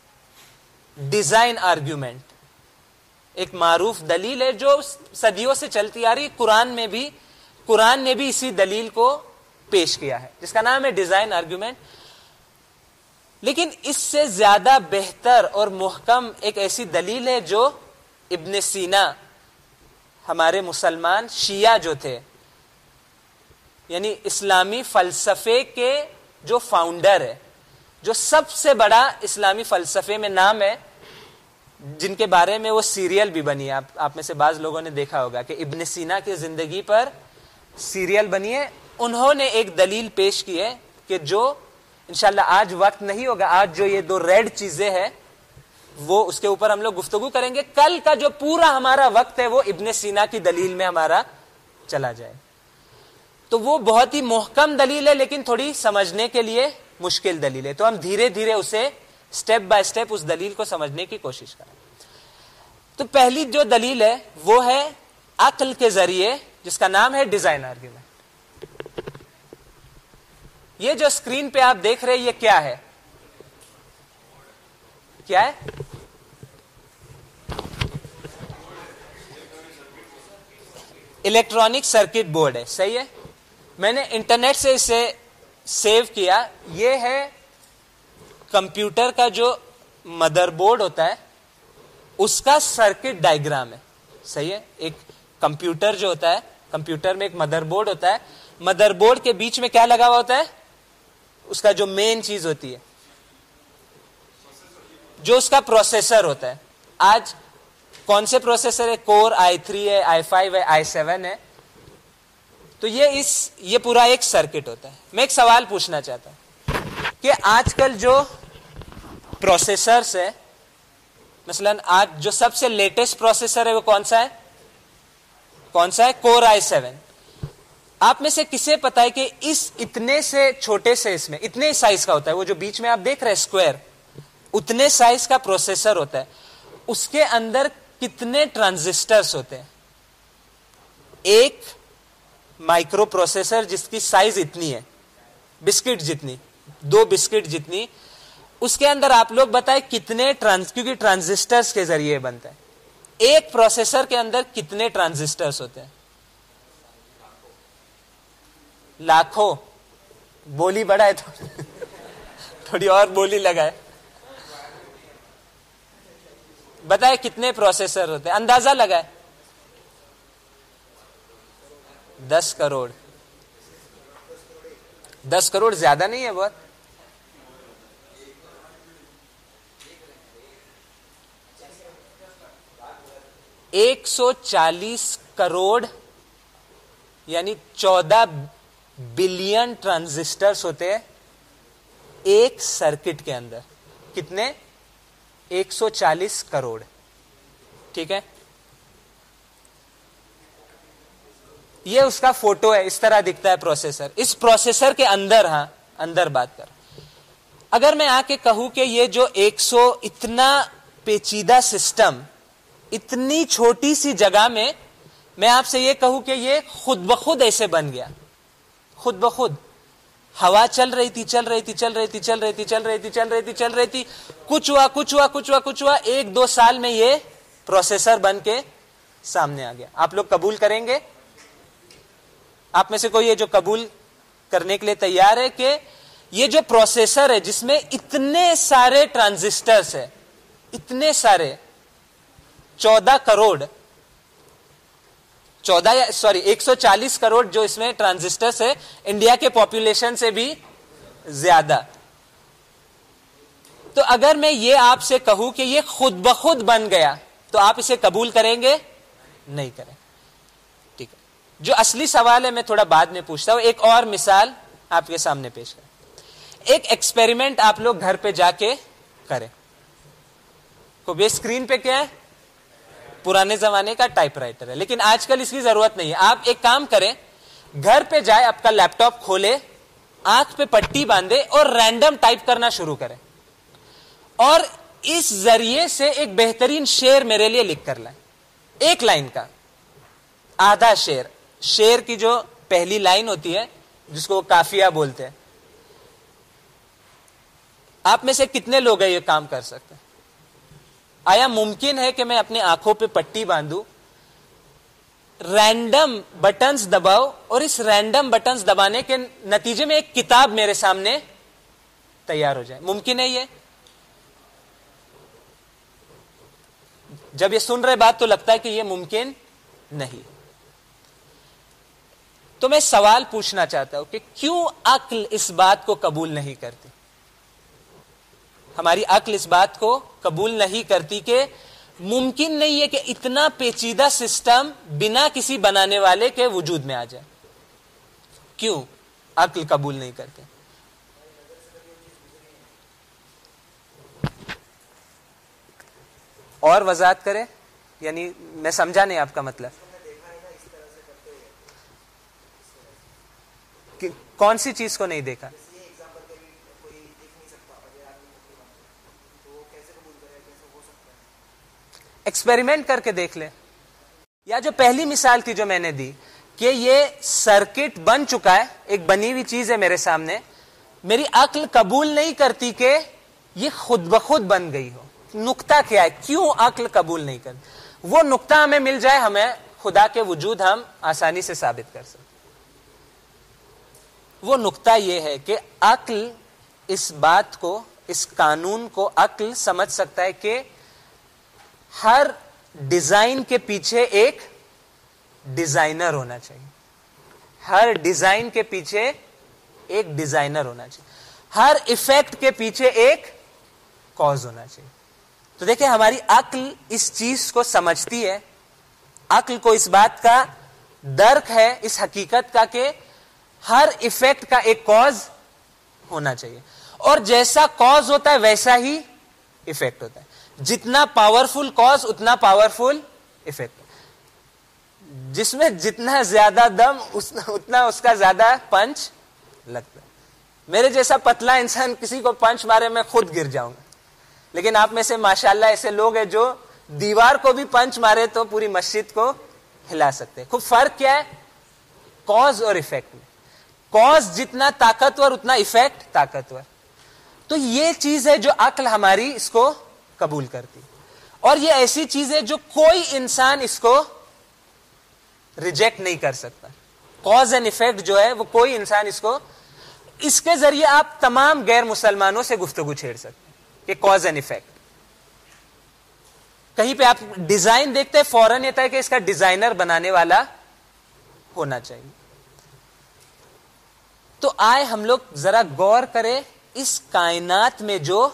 Design argument. ایک معروف دلیل ہے جو صدیوں سے چلتی آ رہی. قرآن نے بھی اسی دلیل کو پیش کیا ہے, جس کا نام ہے ڈیزائن آرگیومنٹ. لیکن اس سے زیادہ بہتر اور محکم ایک ایسی دلیل ہے جو ابن سینا, ہمارے مسلمان شیعہ جو تھے, یعنی اسلامی فلسفے کے جو فاؤنڈر ہے, جو سب سے بڑا اسلامی فلسفے میں نام ہے, جن کے بارے میں وہ سیریل بھی بنی ہے. آپ میں سے بعض لوگوں نے دیکھا ہوگا کہ ابن سینا کی زندگی پر سیریل بنی ہے. انہوں نے ایک دلیل پیش کی ہے کہ جو انشاءاللہ آج وقت نہیں ہوگا, آج جو یہ 2 ریڈ چیزیں ہیں وہ اس کے اوپر ہم لوگ گفتگو کریں گے. کل کا جو پورا ہمارا وقت ہے وہ ابن سینا کی دلیل میں ہمارا چلا جائے. تو وہ بہت ہی محکم دلیل ہے, لیکن تھوڑی سمجھنے کے لیے مشکل دلیل ہے. تو ہم دھیرے دھیرے اسے سٹیپ بائی سٹیپ اس دلیل کو سمجھنے کی کوشش کریں. تو پہلی جو دلیل ہے وہ ہے عقل کے ذریعے، جس کا نام ہے ڈیزائن آرگیومنٹ. یہ جو اسکرین پہ آپ دیکھ رہے ہیں یہ کیا ہے؟ کیا ہے؟ الیکٹرانک سرکٹ بورڈ ہے. صحیح ہے. میں نے انٹرنیٹ سے اسے سیو کیا. یہ ہے کمپیوٹر کا جو مدر بورڈ ہوتا ہے اس کا سرکٹ ڈائیگرام ہے. صحیح ہے. ایک کمپیوٹر جو ہوتا ہے، کمپیوٹر میں ایک مدر بورڈ ہوتا ہے. مدر بورڈ کے بیچ میں کیا لگا ہوا ہوتا ہے؟ اس کا جو مین چیز ہوتی ہے، جو اس کا پروسیسر ہوتا ہے. آج کون سے پروسیسر ہے؟ کور i3 ہے، i5 ہے، i7 ہے. تو یہ پورا ایک سرکٹ ہوتا ہے. میں ایک سوال پوچھنا چاہتا ہوں کہ آج کل جو پروسیسرز ہے، مثلا آج جو سب سے لیٹسٹ پروسیسر ہے وہ کون سا ہے؟ کون سا ہے؟ کور i7. آپ میں سے کسے پتا ہے کہ اس اتنے سے چھوٹے سے، اس میں اتنے سائز کا ہوتا ہے، وہ جو بیچ میں آپ دیکھ رہے ہیں اسکوائر، اتنے سائز کا پروسیسر ہوتا ہے. اس کے اندر کتنے ٹرانزسٹرز ہوتے ہیں؟ ایک مائکرو پروسیسر جس کی سائز اتنی ہے، بسکٹ جتنی، 2 بسکٹ جتنی، اس کے اندر آپ لوگ بتائیں کتنے کیونکہ ٹرانزسٹرز کے ذریعے بنتا ہے. ایک پروسیسر کے اندر کتنے ٹرانزسٹرز ہوتے ہیں؟ لاکھوں. بولی بڑا ہے تو تھوڑی اور بولی لگائے. بتائے کتنے پروسیسر ہوتے ہیں؟ اندازہ لگائے. 10 کروڑ. 10 کروڑ زیادہ نہیں ہے بہت؟ 140 کروڑ یعنی 14 بلین ٹرانزسٹرز ہوتے ہیں ایک سرکٹ کے اندر. کتنے؟ 140 کروڑ. ٹھیک ہے. یہ اس کا فوٹو ہے، اس طرح دکھتا ہے پروسیسر. اس پروسیسر کے اندر، ہاں اندر بات کر، اگر میں آ کے کہوں کہ یہ جو 100 اتنا پیچیدہ سسٹم اتنی چھوٹی سی جگہ میں آپ سے یہ کہوں کہ یہ خود بخود ایسے بن گیا، خود بخود ہوا چل رہی تھی، کچھ ہوا 1-2 سال میں یہ پروسیسر بن کے سامنے آ گیا. آپ لوگ قبول کریں گے؟ آپ میں سے کوئی یہ جو قبول کرنے کے لیے تیار ہے کہ یہ جو پروسیسر ہے جس میں اتنے سارے ٹرانزسٹرز ہیں، اتنے سارے 140 کروڑ جو اس میں ٹرانزسٹرز ہے، انڈیا کے پاپولیشن سے بھی زیادہ. تو اگر میں یہ آپ سے کہوں کہ یہ خود بخود بن گیا تو آپ اسے قبول کریں گے؟ نہیں کریں. ٹھیک ہے. جو اصلی سوال ہے میں تھوڑا بعد میں پوچھتا ہوں. ایک اور مثال آپ کے سامنے پیش کریں. ایک ایکسپیریمنٹ آپ لوگ گھر پہ جا کے کریں. کو اسکرین پہ کیا ہے؟ پرانے زمانے کا ٹائپ رائٹر ہے، لیکن آج کل اس کی ضرورت نہیں ہے. آپ ایک کام کریں، گھر پہ جائے، آپ کا لیپ ٹاپ کھولے، آنکھ پہ پٹی باندھے اور رینڈم ٹائپ کرنا شروع کریں، اور اس ذریعے سے ایک بہترین شعر میرے لیے لکھ کر لائیں. ایک لائن کا آدھا شعر کی جو پہلی لائن ہوتی ہے جس کو وہ قافیہ بولتے ہیں. آپ میں سے کتنے لوگ ہیں یہ کام کر سکتے ہیں؟ آیا ممکن ہے کہ میں اپنی آنکھوں پہ پٹی باندھوں، رینڈم بٹنز دباؤ، اور اس رینڈم بٹنز دبانے کے نتیجے میں ایک کتاب میرے سامنے تیار ہو جائے؟ ممکن ہے یہ؟ جب یہ سن رہے بات تو لگتا ہے کہ یہ ممکن نہیں. تو میں سوال پوچھنا چاہتا ہوں کہ کیوں عقل اس بات کو قبول نہیں کرتی؟ ہماری عقل اس بات کو قبول نہیں کرتی کہ ممکن نہیں ہے کہ اتنا پیچیدہ سسٹم بنا کسی بنانے والے کے وجود میں آ جائے. کیوں عقل قبول نہیں کرتے؟ اور وضاحت کرے، یعنی میں سمجھا نہیں آپ کا مطلب. کون سی چیز کو نہیں دیکھا؟ ایکسپیریمنٹ کر کے دیکھ لیں. یا جو پہلی مثال تھی جو میں نے دی کہ یہ سرکٹ بن چکا ہے, ایک بنی ہوئی چیز ہے میرے سامنے, میری عقل قبول نہیں کرتی کہ یہ خود بخود بن گئی ہو. نقطہ کیا ہے, کیوں عقل قبول نہیں کرتی؟ وہ نقطہ ہمیں مل جائے, ہمیں خدا کے وجود ہم آسانی سے ثابت کر سکتے. وہ نقطہ یہ ہے کہ عقل اس بات کو, اس قانون کو عقل سمجھ سکتا ہے کہ ہر ڈیزائن کے پیچھے ایک ڈیزائنر ہونا چاہیے. ہر ڈیزائن کے پیچھے ایک ڈیزائنر ہونا چاہیے. ہر ایفیکٹ کے پیچھے ایک کاز ہونا چاہیے. تو دیکھیں ہماری عقل اس چیز کو سمجھتی ہے, عقل کو اس بات کا درک ہے, اس حقیقت کا کہ ہر ایفیکٹ کا ایک کاز ہونا چاہیے, اور جیسا کاز ہوتا ہے ویسا ہی ایفیکٹ ہوتا ہے. جتنا پاورفل کاز اتنا پاورفل ایفیکٹ. جس میں جتنا زیادہ دم اتنا اس کا زیادہ پنچ لگتا ہے. میرے جیسا پتلا انسان کسی کو پنچ مارے میں خود گر جاؤں گا, لیکن آپ میں سے ماشاءاللہ ایسے لوگ ہیں جو دیوار کو بھی پنچ مارے تو پوری مسجد کو ہلا سکتے ہیں. خوب فرق کیا ہے کاز اور ایفیکٹ میں. کاز جتنا طاقتور اتنا ایفیکٹ طاقتور. تو یہ چیز ہے جو عقل ہماری اس کو قبول کرتی, اور یہ ایسی چیز ہے جو کوئی انسان اس کو ریجیکٹ نہیں کر سکتا. کاز اینڈ ایفیکٹ جو ہے وہ کوئی انسان اس کو, اس کے ذریعے آپ تمام غیر مسلمانوں سے گفتگو چھیڑ سکتے ہیں کہ کاز اینڈ ایفیکٹ. کہیں پہ آپ ڈیزائن دیکھتے ہیں فوراً یہ ہے کہ اس کا ڈیزائنر بنانے والا ہونا چاہیے. تو آئے ہم لوگ ذرا غور کریں اس کائنات میں جو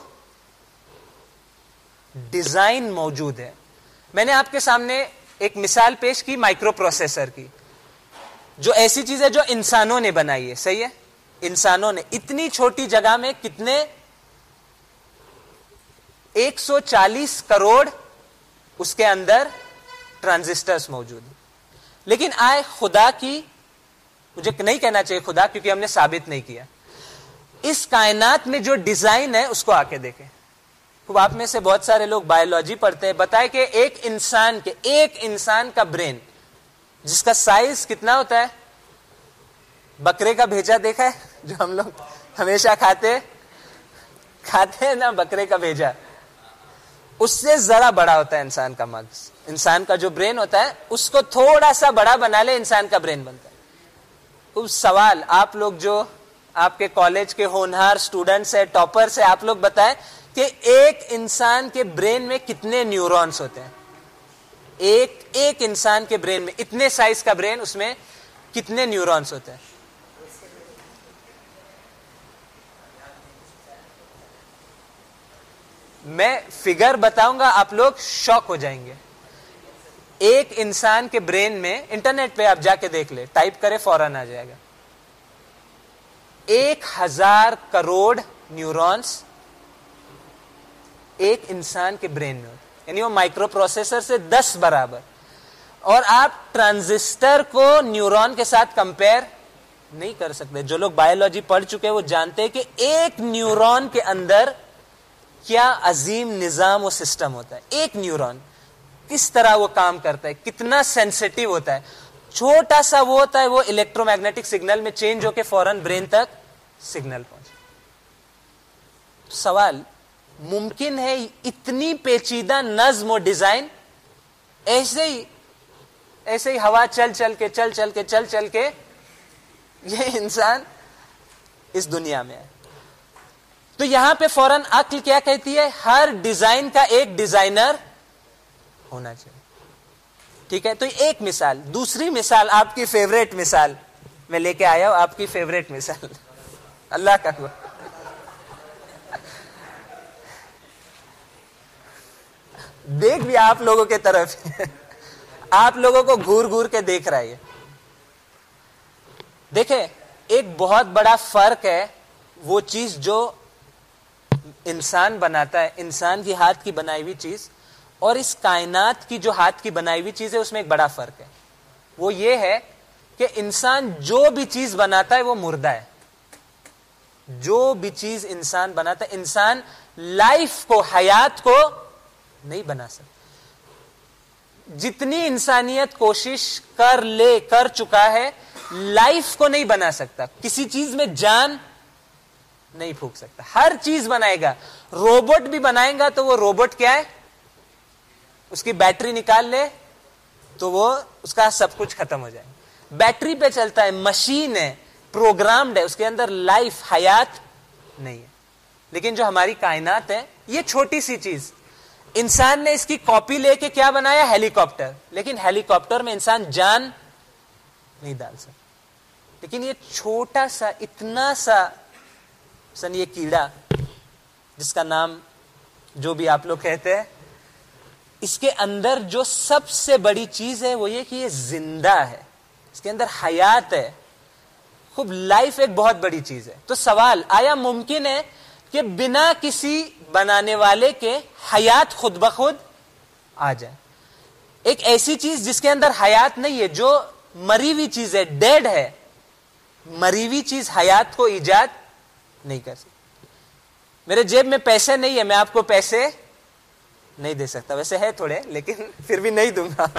ڈیزائن موجود ہے. میں نے آپ کے سامنے ایک مثال پیش کی مائکرو پروسیسر کی, جو ایسی چیز ہے جو انسانوں نے بنائی ہے. صحیح ہے, انسانوں نے اتنی چھوٹی جگہ میں کتنے 140 کروڑ اس کے اندر ٹرانزسٹرز موجود ہیں. لیکن آئے خدا کی, مجھے نہیں کہنا چاہیے خدا کیونکہ ہم نے ثابت نہیں کیا, اس کائنات میں جو ڈیزائن ہے اس کو آ کے دیکھیں. خوب آپ میں سے بہت سارے لوگ بایولوجی پڑھتے ہیں, بتائے کہ ایک انسان کا برین جس کا سائز کتنا ہوتا ہے, بکرے کا بھیجا دیکھا ہے جو ہم لوگ ہمیشہ کھاتے ہیں نا, بکرے کا بھیجا, اس سے ذرا بڑا ہوتا ہے انسان کا مغز. انسان کا جو برین ہوتا ہے اس کو تھوڑا سا بڑا بنا لے انسان کا برین بنتا ہے. خوب سوال, آپ لوگ جو آپ کے کالج کے ہونہار اسٹوڈنٹس ہیں, ٹاپرس ہیں, آپ لوگ بتائیں کہ ایک انسان کے برین میں کتنے نیورونز ہوتے ہیں. ایک انسان کے برین میں, اتنے سائز کا برین, اس میں کتنے نیورونز ہوتے ہیں؟ میں فگر بتاؤں گا, آپ لوگ شاک ہو جائیں گے. ایک انسان کے برین میں, انٹرنیٹ پہ آپ جا کے دیکھ لیں, ٹائپ کرے فوراً آ جائے گا, 1000 کروڑ نیورونز ایک انسان کے برین میں ہوتے, یعنی وہ مائکرو پروسیسر سے 10 برابر. اور آپ ٹرانزسٹر کو نیورون کے ساتھ کمپیئر نہیں کر سکتے. جو لوگ بایولوجی پڑھ چکے وہ جانتے ہیں کہ ایک نیورون کے اندر کیا عظیم نظام و سسٹم ہوتا ہے. ایک نیورون کس طرح وہ کام کرتا ہے, کتنا سینسیٹیو ہوتا ہے. چھوٹا سا وہ ہوتا ہے, وہ الیکٹرو میگنیٹک سگنل میں چینج ہو کے فوراً برین تک سگنل پہنچے. سوال, ممکن ہے اتنی پیچیدہ نظم و ڈیزائن ایسے ہی ہوا چل کے یہ انسان اس دنیا میں ہے؟ تو یہاں پہ فوراً عقل کیا کہتی ہے, ہر ڈیزائن کا ایک ڈیزائنر ہونا چاہیے. ٹھیک ہے, تو ایک مثال. دوسری مثال, آپ کی فیوریٹ مثال میں لے کے آیا ہوں, آپ کی فیوریٹ مثال, اللہ کا ہوا. دیکھ بھی آپ لوگوں کے طرف آپ لوگوں کو گھور گھور کے دیکھ رہا ہے. دیکھیں, ایک بہت بڑا فرق ہے وہ چیز جو انسان بناتا ہے, انسان کی ہاتھ کی بنائی ہوئی چیز, اور اس کائنات کی جو ہاتھ کی بنائی ہوئی چیز ہے, اس میں ایک بڑا فرق ہے. وہ یہ ہے کہ انسان جو بھی چیز بناتا ہے وہ مردہ ہے. جو بھی چیز انسان بناتا ہے, انسان لائف کو, حیات کو نہیں بنا سکتا. جتنی انسانیت کوشش کر چکا ہے، لائف کو نہیں بنا سکتا، کسی چیز میں جان نہیں پھونک سکتا. ہر چیز بنائے گا. روبوٹ بھی بنائے گا تو وہ روبوٹ کیا ہے؟ اس کی بیٹری نکال لے تو وہ اس کا سب کچھ ختم ہو جائے. بیٹری پہ چلتا ہے، مشین ہے، پروگرامڈ ہے، اس کے اندر لائف، حیات نہیں ہے. لیکن جو ہماری کائنات ہے، یہ چھوٹی سی چیز، انسان نے اس کی کاپی لے کے کیا بنایا؟ Helicopter. لیکن ہیلی کاپٹر میں انسان جان نہیں ڈال سکتا. لیکن یہ چھوٹا سا، اتنا سا سن یہ کیڑا جس کا نام جو بھی آپ لوگ کہتے ہیں، اس کے اندر جو سب سے بڑی چیز ہے وہ یہ کہ یہ زندہ ہے، اس کے اندر حیات ہے. خوب لائف ایک بہت بڑی چیز ہے. تو سوال، آیا ممکن ہے کہ بنا کسی بنانے والے کے حیات خود بخود آ جائے؟ ایک ایسی چیز جس کے اندر حیات نہیں ہے، جو مری ہوئی چیز ہے، ڈیڈ ہے، مری ہوئی چیز حیات کو ایجاد نہیں کر سکتی. میرے جیب میں پیسے نہیں ہے، میں آپ کو پیسے نہیں دے سکتا. ویسے ہے تھوڑے، لیکن پھر بھی نہیں دوں گا.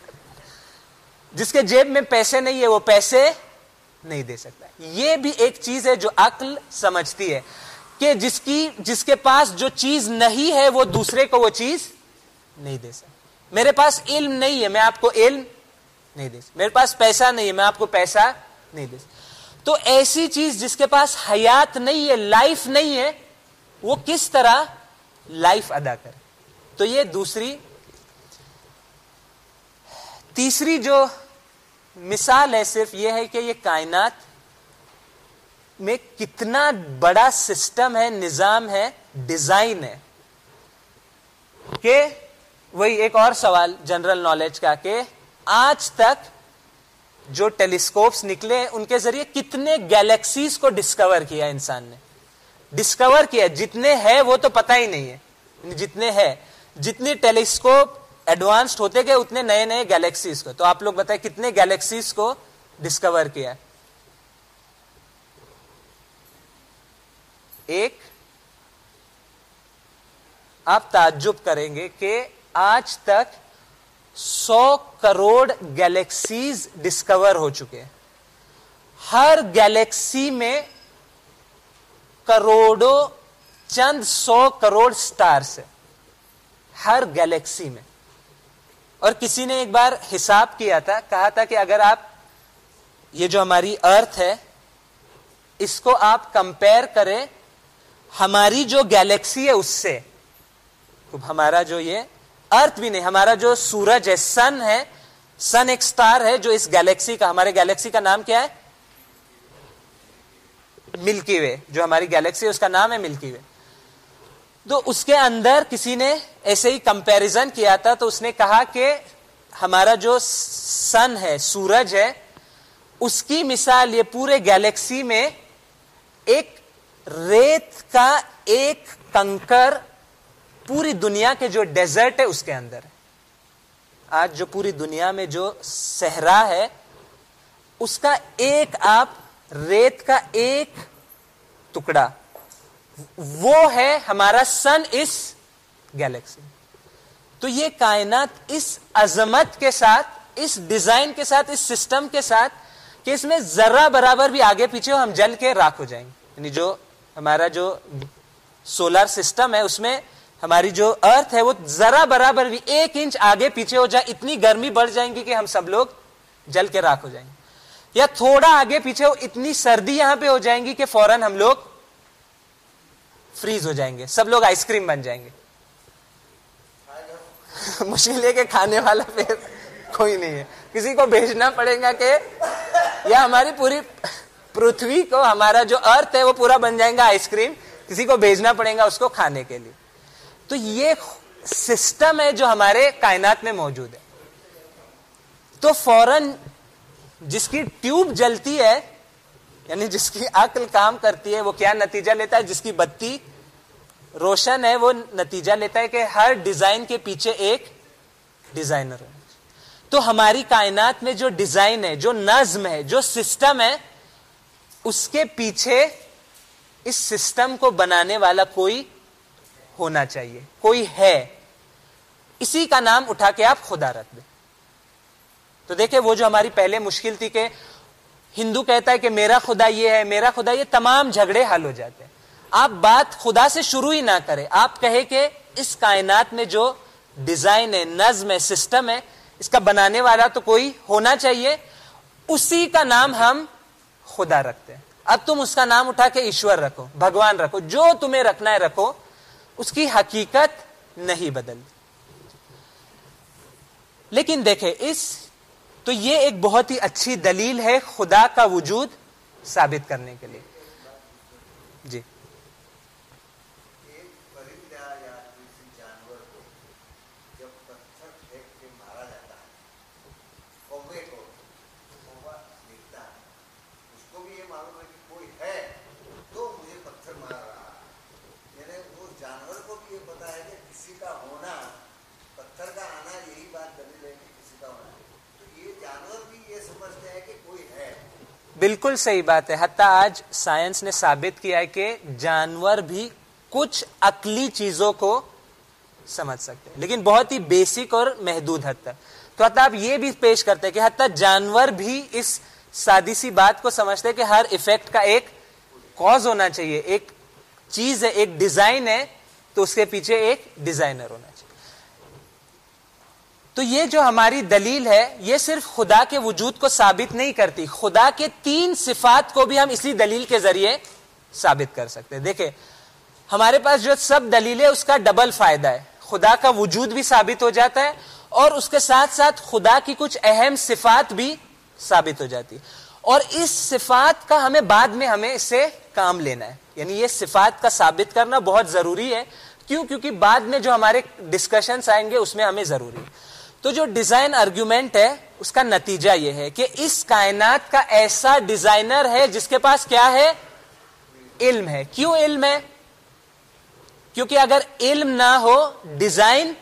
جس کے جیب میں پیسے نہیں ہے وہ پیسے نہیں دے سکتا. یہ بھی ایک چیز ہے جو عقل سمجھتی ہے کہ جس کے پاس جو چیز نہیں ہے وہ دوسرے کو وہ چیز نہیں دے سکتا. میرے پاس علم نہیں ہے، میں آپ کو علم نہیں دے سکتا. میرے پاس پیسہ نہیں ہے، میں آپ کو پیسہ نہیں دے سکتا. تو ایسی چیز جس کے پاس حیات نہیں ہے، لائف نہیں ہے، وہ کس طرح لائف ادا کرے؟ تو یہ دوسری. تیسری جو مثال ہے صرف یہ ہے کہ یہ کائنات میں کتنا بڑا سسٹم ہے، نظام ہے، ڈیزائن ہے. کہ وہی ایک اور سوال جنرل نالج کا کہ آج تک جو ٹیلیسکوپس نکلے ہیں ان کے ذریعے کتنے گیلیکسیز کو ڈسکور کیا انسان نے. ڈسکور کیا، جتنے ہیں وہ تو پتہ ہی نہیں ہے. جتنے ہیں، جتنے ٹیلیسکوپ ایڈوانسڈ ہوتے گئے اتنے نئے نئے گیلیکسیز کو. تو آپ لوگ بتائیں کتنے گیلیکسیز کو ڈسکور کیا؟ ایک. آپ تعجب کریں گے کہ آج تک 100 کروڑ گیلیکسیز ڈسکور ہو چکے. ہر گیلیکسی میں کروڑوں، چند 100 کروڑ سٹارز ہے ہر گیلیکسی میں. اور کسی نے ایک بار حساب کیا تھا، کہا تھا کہ اگر آپ یہ جو ہماری ارتھ ہے اس کو آپ کمپیئر کریں ہماری جو گیلیکسی ہے اس سے، ہمارا جو یہ ارتھ بھی نہیں، ہمارا جو سورج ہے، سن ہے، سن ایک سٹار ہے جو اس گیلیکسی کا، ہمارے گیلیکسی کا نام کیا ہے؟ ملکی وے. جو ہماری گیلیکسی ہے اس کا نام ہے ملکی وے. تو اس کے اندر کسی نے ایسے ہی کمپیریزن کیا تھا، تو اس نے کہا کہ ہمارا جو سن ہے، سورج ہے، اس کی مثال یہ پورے گیلیکسی میں ایک ریت کا ایک کنکر پوری دنیا کے جو ڈیزرٹ ہے اس کے اندر ہے. آج جو پوری دنیا میں جو صحرا ہے اس کا ایک، آپ ریت کا ایک ٹکڑا، وہ ہے ہمارا سن اس گیلیکسی. تو یہ کائنات اس عظمت کے ساتھ، اس ڈیزائن کے ساتھ، اس سسٹم کے ساتھ کہ اس میں ذرہ برابر بھی آگے پیچھے ہو ہم جل کے راکھ ہو جائیں گے. یعنی جو ہمارا جو سولر سسٹم ہے اس میں ہماری جو ارتھ ہے وہ ذرا برابر بھی 1 انچ آگے پیچھے ہو جائے، اتنی گرمی بڑھ جائیں گی کہ ہم سب لوگ جل کے راکھ ہو جائیں گے. یا تھوڑا آگے پیچھے ہو، اتنی سردی یہاں پہ ہو جائیں گی کہ فوراً ہم لوگ فریز ہو جائیں گے، سب لوگ آئس کریم بن جائیں گے. مشکل ہے کہ کھانے والا پھر کوئی نہیں ہے، کسی کو بھیجنا پڑے گا کہ یا ہماری پوری پرتھوی کو، ہمارا جو ارتھ ہے وہ پورا بن جائے گا آئس کریم، کسی کو بھیجنا پڑے گا اس کو کھانے کے لیے. تو یہ سسٹم ہے جو ہمارے کائنات میں موجود ہے. تو فوراً جس کی ٹیوب جلتی ہے، یعنی جس کی عقل کام کرتی ہے، وہ کیا نتیجہ لیتا ہے؟ جس کی بتی روشن ہے وہ نتیجہ لیتا ہے کہ ہر ڈیزائن کے پیچھے ایک ڈیزائنر ہے. تو ہماری کائنات میں جو ڈیزائن ہے، جو نظم ہے، جو سسٹم ہے، اس کے پیچھے اس سسٹم کو بنانے والا کوئی ہونا چاہیے، کوئی ہے. اسی کا نام اٹھا کے آپ خدا رکھ دیں. تو دیکھیں وہ جو ہماری پہلے مشکل تھی کہ ہندو کہتا ہے کہ میرا خدا یہ ہے میرا خدا یہ, تمام جھگڑے حل ہو جاتے ہیں. آپ بات خدا سے شروع ہی نہ کریں, آپ کہیں کہ اس کائنات میں جو ڈیزائن ہے, نظم ہے, سسٹم ہے, اس کا بنانے والا تو کوئی ہونا چاہیے, اسی کا نام ہم خدا رکھتے ہیں. اب تم اس کا نام اٹھا کے ایشور رکھو, بھگوان رکھو, جو تمہیں رکھنا ہے رکھو, اس کی حقیقت نہیں بدلتی. لیکن دیکھیں تو یہ ایک بہت ہی اچھی دلیل ہے خدا کا وجود ثابت کرنے کے لیے. جی بالکل صحیح بات ہے. حتیٰ آج سائنس نے ثابت کیا ہے کہ جانور بھی کچھ عقلی چیزوں کو سمجھ سکتے ہیں, لیکن بہت ہی بیسک اور محدود حد تک. تو حتیٰ آپ یہ بھی پیش کرتے ہیں کہ حتیٰ جانور بھی اس سادی سی بات کو سمجھتے ہیں کہ ہر ایفیکٹ کا ایک کاز ہونا چاہیے, ایک چیز ہے, ایک ڈیزائن ہے, تو اس کے پیچھے ایک ڈیزائنر ہونا چاہیے. تو یہ جو ہماری دلیل ہے یہ صرف خدا کے وجود کو ثابت نہیں کرتی, خدا کے 3 صفات کو بھی ہم اسی دلیل کے ذریعے ثابت کر سکتے ہیں. دیکھیں ہمارے پاس جو سب دلیل ہے اس کا ڈبل فائدہ ہے, خدا کا وجود بھی ثابت ہو جاتا ہے اور اس کے ساتھ ساتھ خدا کی کچھ اہم صفات بھی ثابت ہو جاتی, اور اس صفات کا ہمیں اس سے کام لینا ہے. یعنی یہ صفات کا ثابت کرنا بہت ضروری ہے. کیوں؟ کیونکہ بعد میں جو ہمارے ڈسکشنز آئیں گے اس میں ہمیں ضروری ہے. تو جو ڈیزائن آرگیومنٹ ہے اس کا نتیجہ یہ ہے کہ اس کائنات کا ایسا ڈیزائنر ہے جس کے پاس کیا ہے؟ علم ہے. کیوں علم ہے؟ کیونکہ اگر علم نہ ہو ڈیزائن,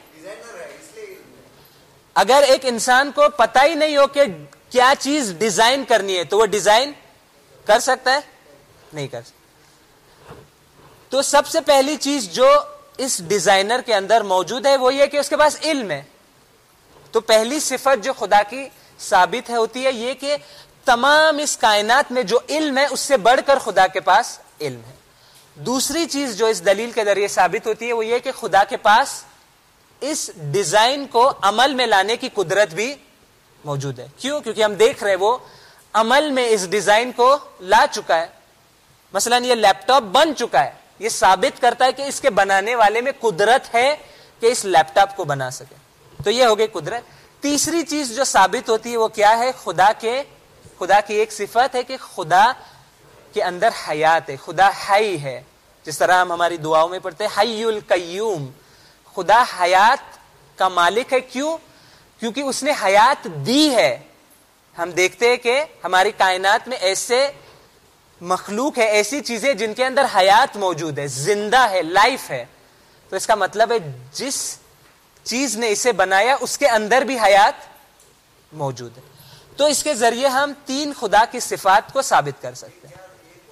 اگر ایک انسان کو پتہ ہی نہیں ہو کہ کیا چیز ڈیزائن کرنی ہے تو وہ ڈیزائن کر سکتا ہے؟ نہیں کر سکتا. تو سب سے پہلی چیز جو اس ڈیزائنر کے اندر موجود ہے وہ یہ کہ اس کے پاس علم ہے. تو پہلی صفت جو خدا کی ثابت ہوتی ہے یہ کہ تمام اس کائنات میں جو علم ہے اس سے بڑھ کر خدا کے پاس علم ہے. دوسری چیز جو اس دلیل کے ذریعے ثابت ہوتی ہے وہ یہ کہ خدا کے پاس اس ڈیزائن کو عمل میں لانے کی قدرت بھی موجود ہے. کیوں؟ کیونکہ ہم دیکھ رہے وہ عمل میں اس ڈیزائن کو لا چکا ہے. مثلا یہ لیپ ٹاپ بن چکا ہے, یہ ثابت کرتا ہے کہ اس کے بنانے والے میں قدرت ہے کہ اس لیپ ٹاپ کو بنا سکے. تو یہ ہو گئی قدرت. تیسری چیز جو ثابت ہوتی ہے وہ کیا ہے؟ خدا کی ایک صفت ہے کہ خدا کے اندر حیات ہے, خدا حی ہے. جس طرح ہم ہماری دعاؤں میں پڑھتے ہیں حی القیوم, خدا حیات کا مالک ہے. کیوں؟ کیونکہ اس نے حیات دی ہے. ہم دیکھتے ہیں کہ ہماری کائنات میں ایسے مخلوق ہے, ایسی چیزیں جن کے اندر حیات موجود ہے, زندہ ہے, لائف ہے. تو اس کا مطلب ہے جس چیز نے اسے بنایا اس کے اندر بھی حیات موجود ہے. تو اس کے ذریعے ہم 3 خدا کی صفات کو ثابت کر سکتے ہیں.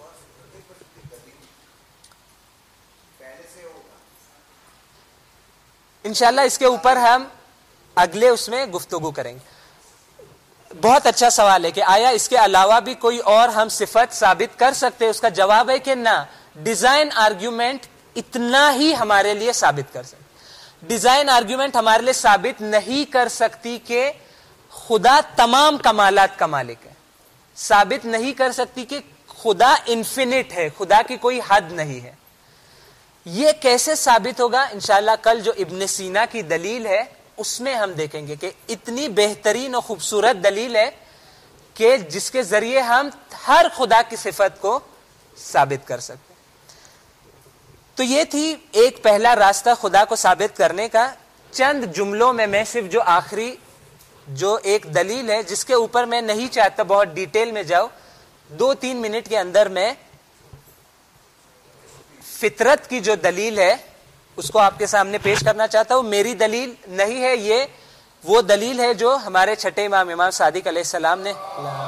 انشاءاللہ اس کے اوپر ہم اگلے اس میں گفتگو کریں گے. بہت اچھا سوال ہے کہ آیا اس کے علاوہ بھی کوئی اور ہم صفت ثابت کر سکتے ہیں؟ اس کا جواب ہے کہ نہ, ڈیزائن آرگیومنٹ اتنا ہی ہمارے لیے ثابت کر سکتے. ڈیزائن آرگیومنٹ ہمارے لیے ثابت نہیں کر سکتی کہ خدا تمام کمالات کا مالک ہے, ثابت نہیں کر سکتی کہ خدا انفینٹ ہے, خدا کی کوئی حد نہیں ہے. یہ کیسے ثابت ہوگا؟ انشاءاللہ کل جو ابن سینا کی دلیل ہے اس میں ہم دیکھیں گے کہ اتنی بہترین اور خوبصورت دلیل ہے کہ جس کے ذریعے ہم ہر خدا کی صفت کو ثابت کر سکتے. تو یہ تھی ایک پہلا راستہ خدا کو ثابت کرنے کا. چند جملوں میں صرف جو آخری جو ایک دلیل ہے جس کے اوپر میں نہیں چاہتا بہت ڈیٹیل میں جاؤ, 2-3 منٹ کے اندر میں فطرت کی جو دلیل ہے اس کو آپ کے سامنے پیش کرنا چاہتا ہوں. میری دلیل نہیں ہے, یہ وہ دلیل ہے جو ہمارے چھٹے امام صادق علیہ السلام نے.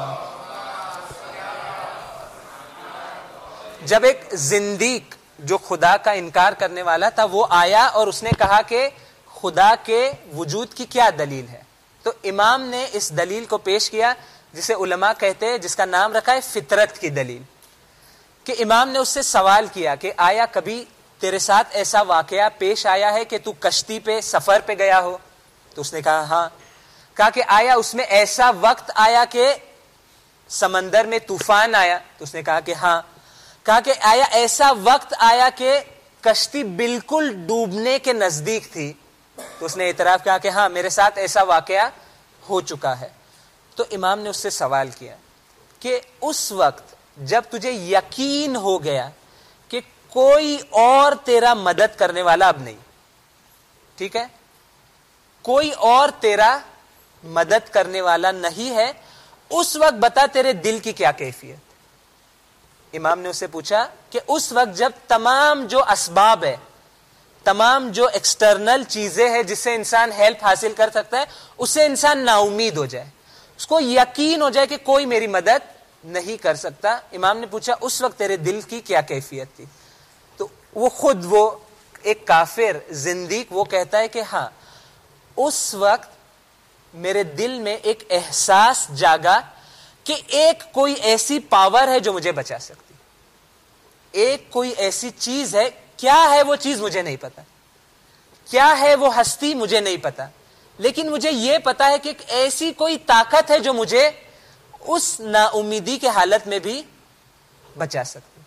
جب ایک زندیق جو خدا کا انکار کرنے والا تھا وہ آیا اور اس نے کہا کہ خدا کے وجود کی کیا دلیل ہے. تو امام نے اس دلیل کو پیش کیا جسے علماء کہتے ہیں, جس کا نام رکھا ہے فطرت کی دلیل. کہ امام نے اس سے سوال کیا کہ آیا کبھی تیرے ساتھ ایسا واقعہ پیش آیا ہے کہ تو کشتی پہ سفر پہ گیا ہو؟ تو اس نے کہا ہاں. کہا کہ آیا اس میں ایسا وقت آیا کہ سمندر میں طوفان آیا؟ تو اس نے کہا کہ ہاں. کہا کہ آیا ایسا وقت آیا کہ کشتی بالکل ڈوبنے کے نزدیک تھی؟ تو اس نے اعتراف کہا کہ ہاں میرے ساتھ ایسا واقعہ ہو چکا ہے. تو امام نے اس سے سوال کیا کہ اس وقت جب تجھے یقین ہو گیا کہ کوئی اور تیرا مدد کرنے والا اب نہیں, ٹھیک ہے, کوئی اور تیرا مدد کرنے والا نہیں ہے, اس وقت بتا تیرے دل کی کیا کیفیت. امام نے اس سے پوچھا کہ اس وقت جب تمام جو اسباب ہے, تمام جو ایکسٹرنل چیزیں ہیں جس سے انسان ہیلپ حاصل کر سکتا ہے, اس سے انسان نا امید ہو جائے, اس کو یقین ہو جائے کہ کوئی میری مدد نہیں کر سکتا. امام نے پوچھا اس وقت تیرے دل کی کیا کیفیت تھی؟ تو وہ ایک کافر زندیق وہ کہتا ہے کہ ہاں اس وقت میرے دل میں ایک احساس جاگا کہ ایک کوئی ایسی پاور ہے جو مجھے بچا سکتی, ایک کوئی ایسی چیز ہے. کیا ہے وہ چیز مجھے نہیں پتا, کیا ہے وہ ہستی مجھے نہیں پتا, لیکن مجھے یہ پتا ہے کہ ایک ایسی کوئی طاقت ہے جو مجھے اس نا امیدی کے حالت میں بھی بچا سکتی.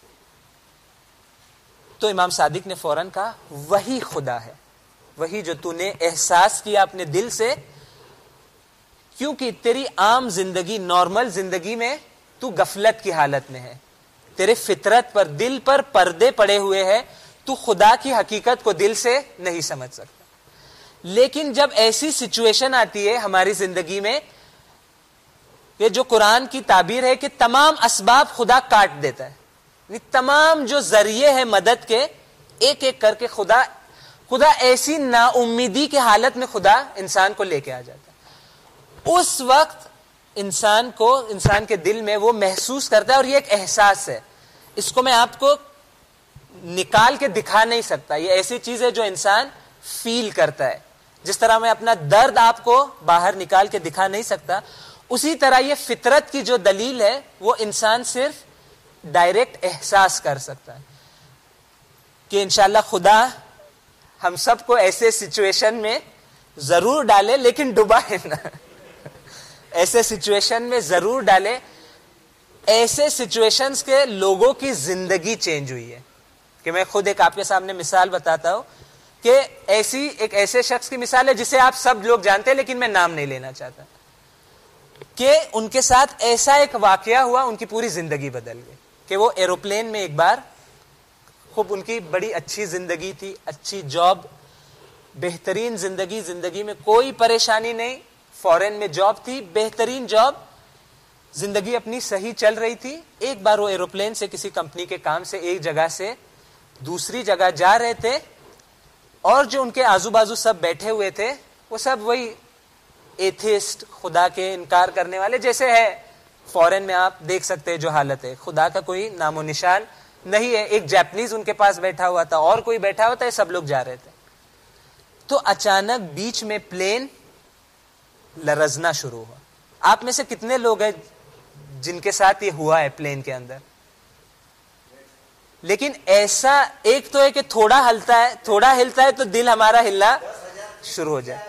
تو امام صادق نے فوراً کہا وہی خدا ہے, وہی جو تو نے احساس کیا اپنے دل سے, کیونکہ تیری عام زندگی, نارمل زندگی میں تو غفلت کی حالت میں ہے, تیرے فطرت پر, دل پر پردے پڑے ہوئے ہیں, تو خدا کی حقیقت کو دل سے نہیں سمجھ سکتا. لیکن جب ایسی سچویشن آتی ہے ہماری زندگی میں, یہ جو قرآن کی تعبیر ہے کہ تمام اسباب خدا کاٹ دیتا ہے, تمام جو ذریعے ہیں مدد کے ایک ایک کر کے خدا ایسی نا امیدی کے حالت میں خدا انسان کو لے کے آ جاتا ہے. اس وقت انسان کے دل میں وہ محسوس کرتا ہے, اور یہ ایک احساس ہے, اس کو میں آپ کو نکال کے دکھا نہیں سکتا. یہ ایسی چیز ہے جو انسان فیل کرتا ہے. جس طرح میں اپنا درد آپ کو باہر نکال کے دکھا نہیں سکتا, اسی طرح یہ فطرت کی جو دلیل ہے وہ انسان صرف ڈائریکٹ احساس کر سکتا ہے کہ انشاءاللہ خدا ہم سب کو ایسے سچویشن میں ضرور ڈالے, لیکن ڈبائے نہ. ایسے سچویشن میں ضرور ڈالے. ایسے سچویشنز کے لوگوں کی زندگی چینج ہوئی ہے. کہ میں خود ایک آپ کے سامنے مثال بتاتا ہوں کہ ایک ایسے شخص کی مثال ہے جسے آپ سب لوگ جانتے ہیں, لیکن میں نام نہیں لینا چاہتا, کہ ان کے ساتھ ایسا ایک واقعہ ہوا, ان کی پوری زندگی بدل گئی. کہ وہ ایروپلین میں ایک بار, خوب ان کی بڑی اچھی زندگی تھی, اچھی جاب, بہترین زندگی میں کوئی پریشانی نہیں, فورن میں جاب تھی, بہترین جاب, زندگی اپنی صحیح چل رہی تھی. ایک بار وہ ایروپلین سے کسی کمپنی کے کام سے ایک جگہ سے دوسری جگہ جا رہے تھے, اور جو ان کے آزو بازو سب بیٹھے ہوئے تھے وہ سب وہی ایتھیسٹ, خدا کے انکار کرنے والے جیسے ہے فورن میں آپ دیکھ سکتے ہیں جو حالت ہے, خدا کا کوئی نام و نشان نہیں ہے. ایک جاپنیز ان کے پاس بیٹھا ہوا تھا, اور کوئی بیٹھا ہوا تھا, سب لوگ جا رہے تھے. تو اچانک بیچ میں پلین لرزنا شروع ہوا. آپ میں سے کتنے لوگ ہیں جن کے ساتھ یہ ہوا ہے پلین کے اندر؟ لیکن ایسا ایک تو ہے کہ تھوڑا ہلتا ہے تو دل ہمارا ہلنا شروع ہو جائے.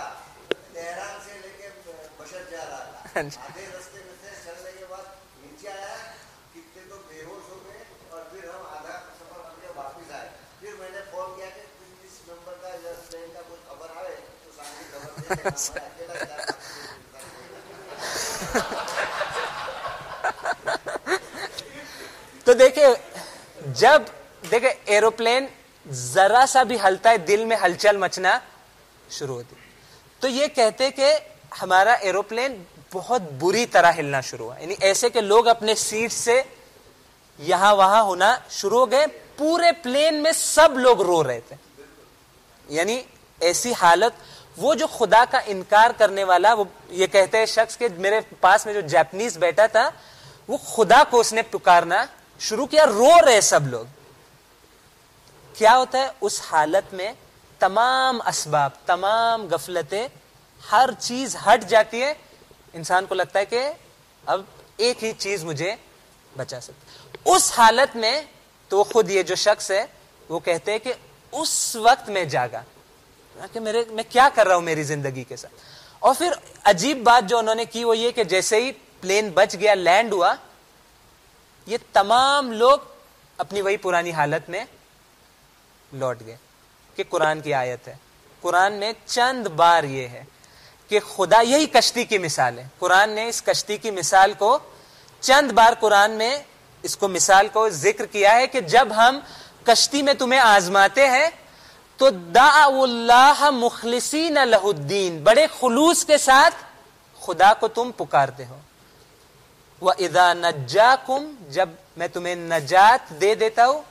تو جب ایروپلین ذرا سا بھی ہلتا ہے دل میں ہلچل مچنا شروع ہوتی. تو یہ کہتے کہ ہمارا ایروپلین بہت بری طرح ہلنا شروع ہوا, یعنی ایسے کہ لوگ اپنے سیٹ سے یہاں وہاں ہونا شروع ہو گئے. پورے پلین میں سب لوگ رو رہے تھے, یعنی ایسی حالت. وہ جو خدا کا انکار کرنے والا, وہ یہ کہتے ہیں شخص کہ میرے پاس میں جو جاپنیز بیٹھا تھا وہ خدا کو اس نے پکارنا شروع کیا, رو رہے سب لوگ. کیا ہوتا ہے اس حالت میں تمام اسباب، تمام غفلتیں، ہر چیز ہٹ جاتی ہے، انسان کو لگتا ہے کہ اب ایک ہی چیز مجھے بچا سکتی۔ اس حالت میں تو خود یہ جو شخص ہے وہ کہتے ہیں کہ اس وقت میں جاگا کہ میں کیا کر رہا ہوں میری زندگی کے ساتھ۔ اور پھر عجیب بات جو انہوں نے کی وہ یہ کہ جیسے ہی پلین بچ گیا، لینڈ ہوا، یہ تمام لوگ اپنی وہی پرانی حالت میں لوٹ گئے۔ کہ قرآن کی آیت ہے، قرآن میں چند بار یہ ہے کہ خدا، یہی کشتی کی مثال ہے، قرآن نے اس کشتی کی مثال کو چند بار قرآن میں اس کو مثال کو ذکر کیا ہے کہ جب ہم کشتی میں تمہیں آزماتے ہیں تو دعوا اللہ مخلصین لہ الدین، بڑے خلوص کے ساتھ خدا کو تم پکارتے ہو۔ وَإِذَا نَجَّاكُمْ، جب میں تمہیں نجات دے دیتا ہوں،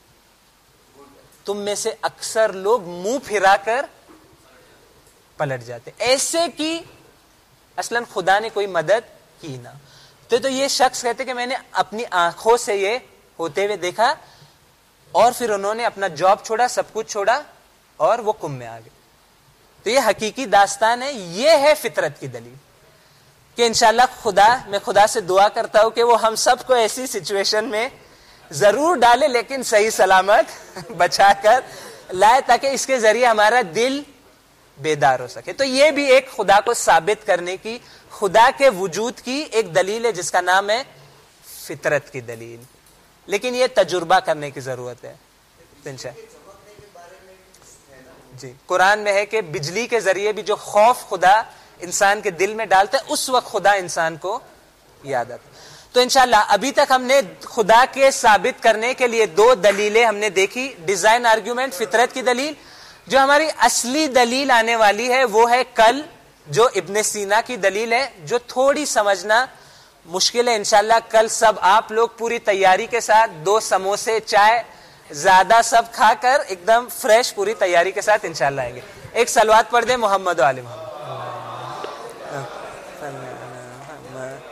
تم میں سے اکثر لوگ منہ پھرا کر پلٹ جاتے، ایسے کی اصلاً خدا نے کوئی مدد کی نہ۔ تو یہ شخص کہتے کہ میں نے اپنی آنکھوں سے یہ ہوتے ہوئے دیکھا، اور پھر انہوں نے اپنا جاب چھوڑا، سب کچھ چھوڑا، اور وہ کم میں آ گئے۔ تو یہ حقیقی داستان ہے، یہ ہے فطرت کی دلیل کہ انشاءاللہ میں خدا سے دعا کرتا ہوں کہ وہ ہم سب کو ایسی سچویشن میں ضرور ڈالے، لیکن صحیح سلامت بچا کر لائے، تاکہ اس کے ذریعے ہمارا دل بیدار ہو سکے۔ تو یہ بھی ایک خدا کو ثابت کرنے کی، خدا کے وجود کی ایک دلیل ہے جس کا نام ہے فطرت کی دلیل، لیکن یہ تجربہ کرنے کی ضرورت ہے۔ جی، قرآن میں ہے کہ بجلی کے ذریعے بھی جو خوف خدا انسان کے دل میں ڈالتا ہے، اس وقت خدا انسان کو یاد آتا ہے۔ تو انشاءاللہ ابھی تک ہم نے خدا کے ثابت کرنے کے لیے دو دلیلیں ہم نے دیکھی، ڈیزائن آرگیومنٹ، فطرت کی دلیل۔ جو ہماری اصلی دلیل آنے والی ہے وہ ہے کل، جو ابن سینا کی دلیل ہے، جو تھوڑی سمجھنا مشکل ہے۔ انشاءاللہ کل سب آپ لوگ پوری تیاری کے ساتھ 2 سموسے، چائے زیادہ سب کھا کر ایک دم فریش پوری تیاری کے ساتھ انشاءاللہ آئیں گے۔ ایک صلوات پڑھ دیں محمد و آل محمد۔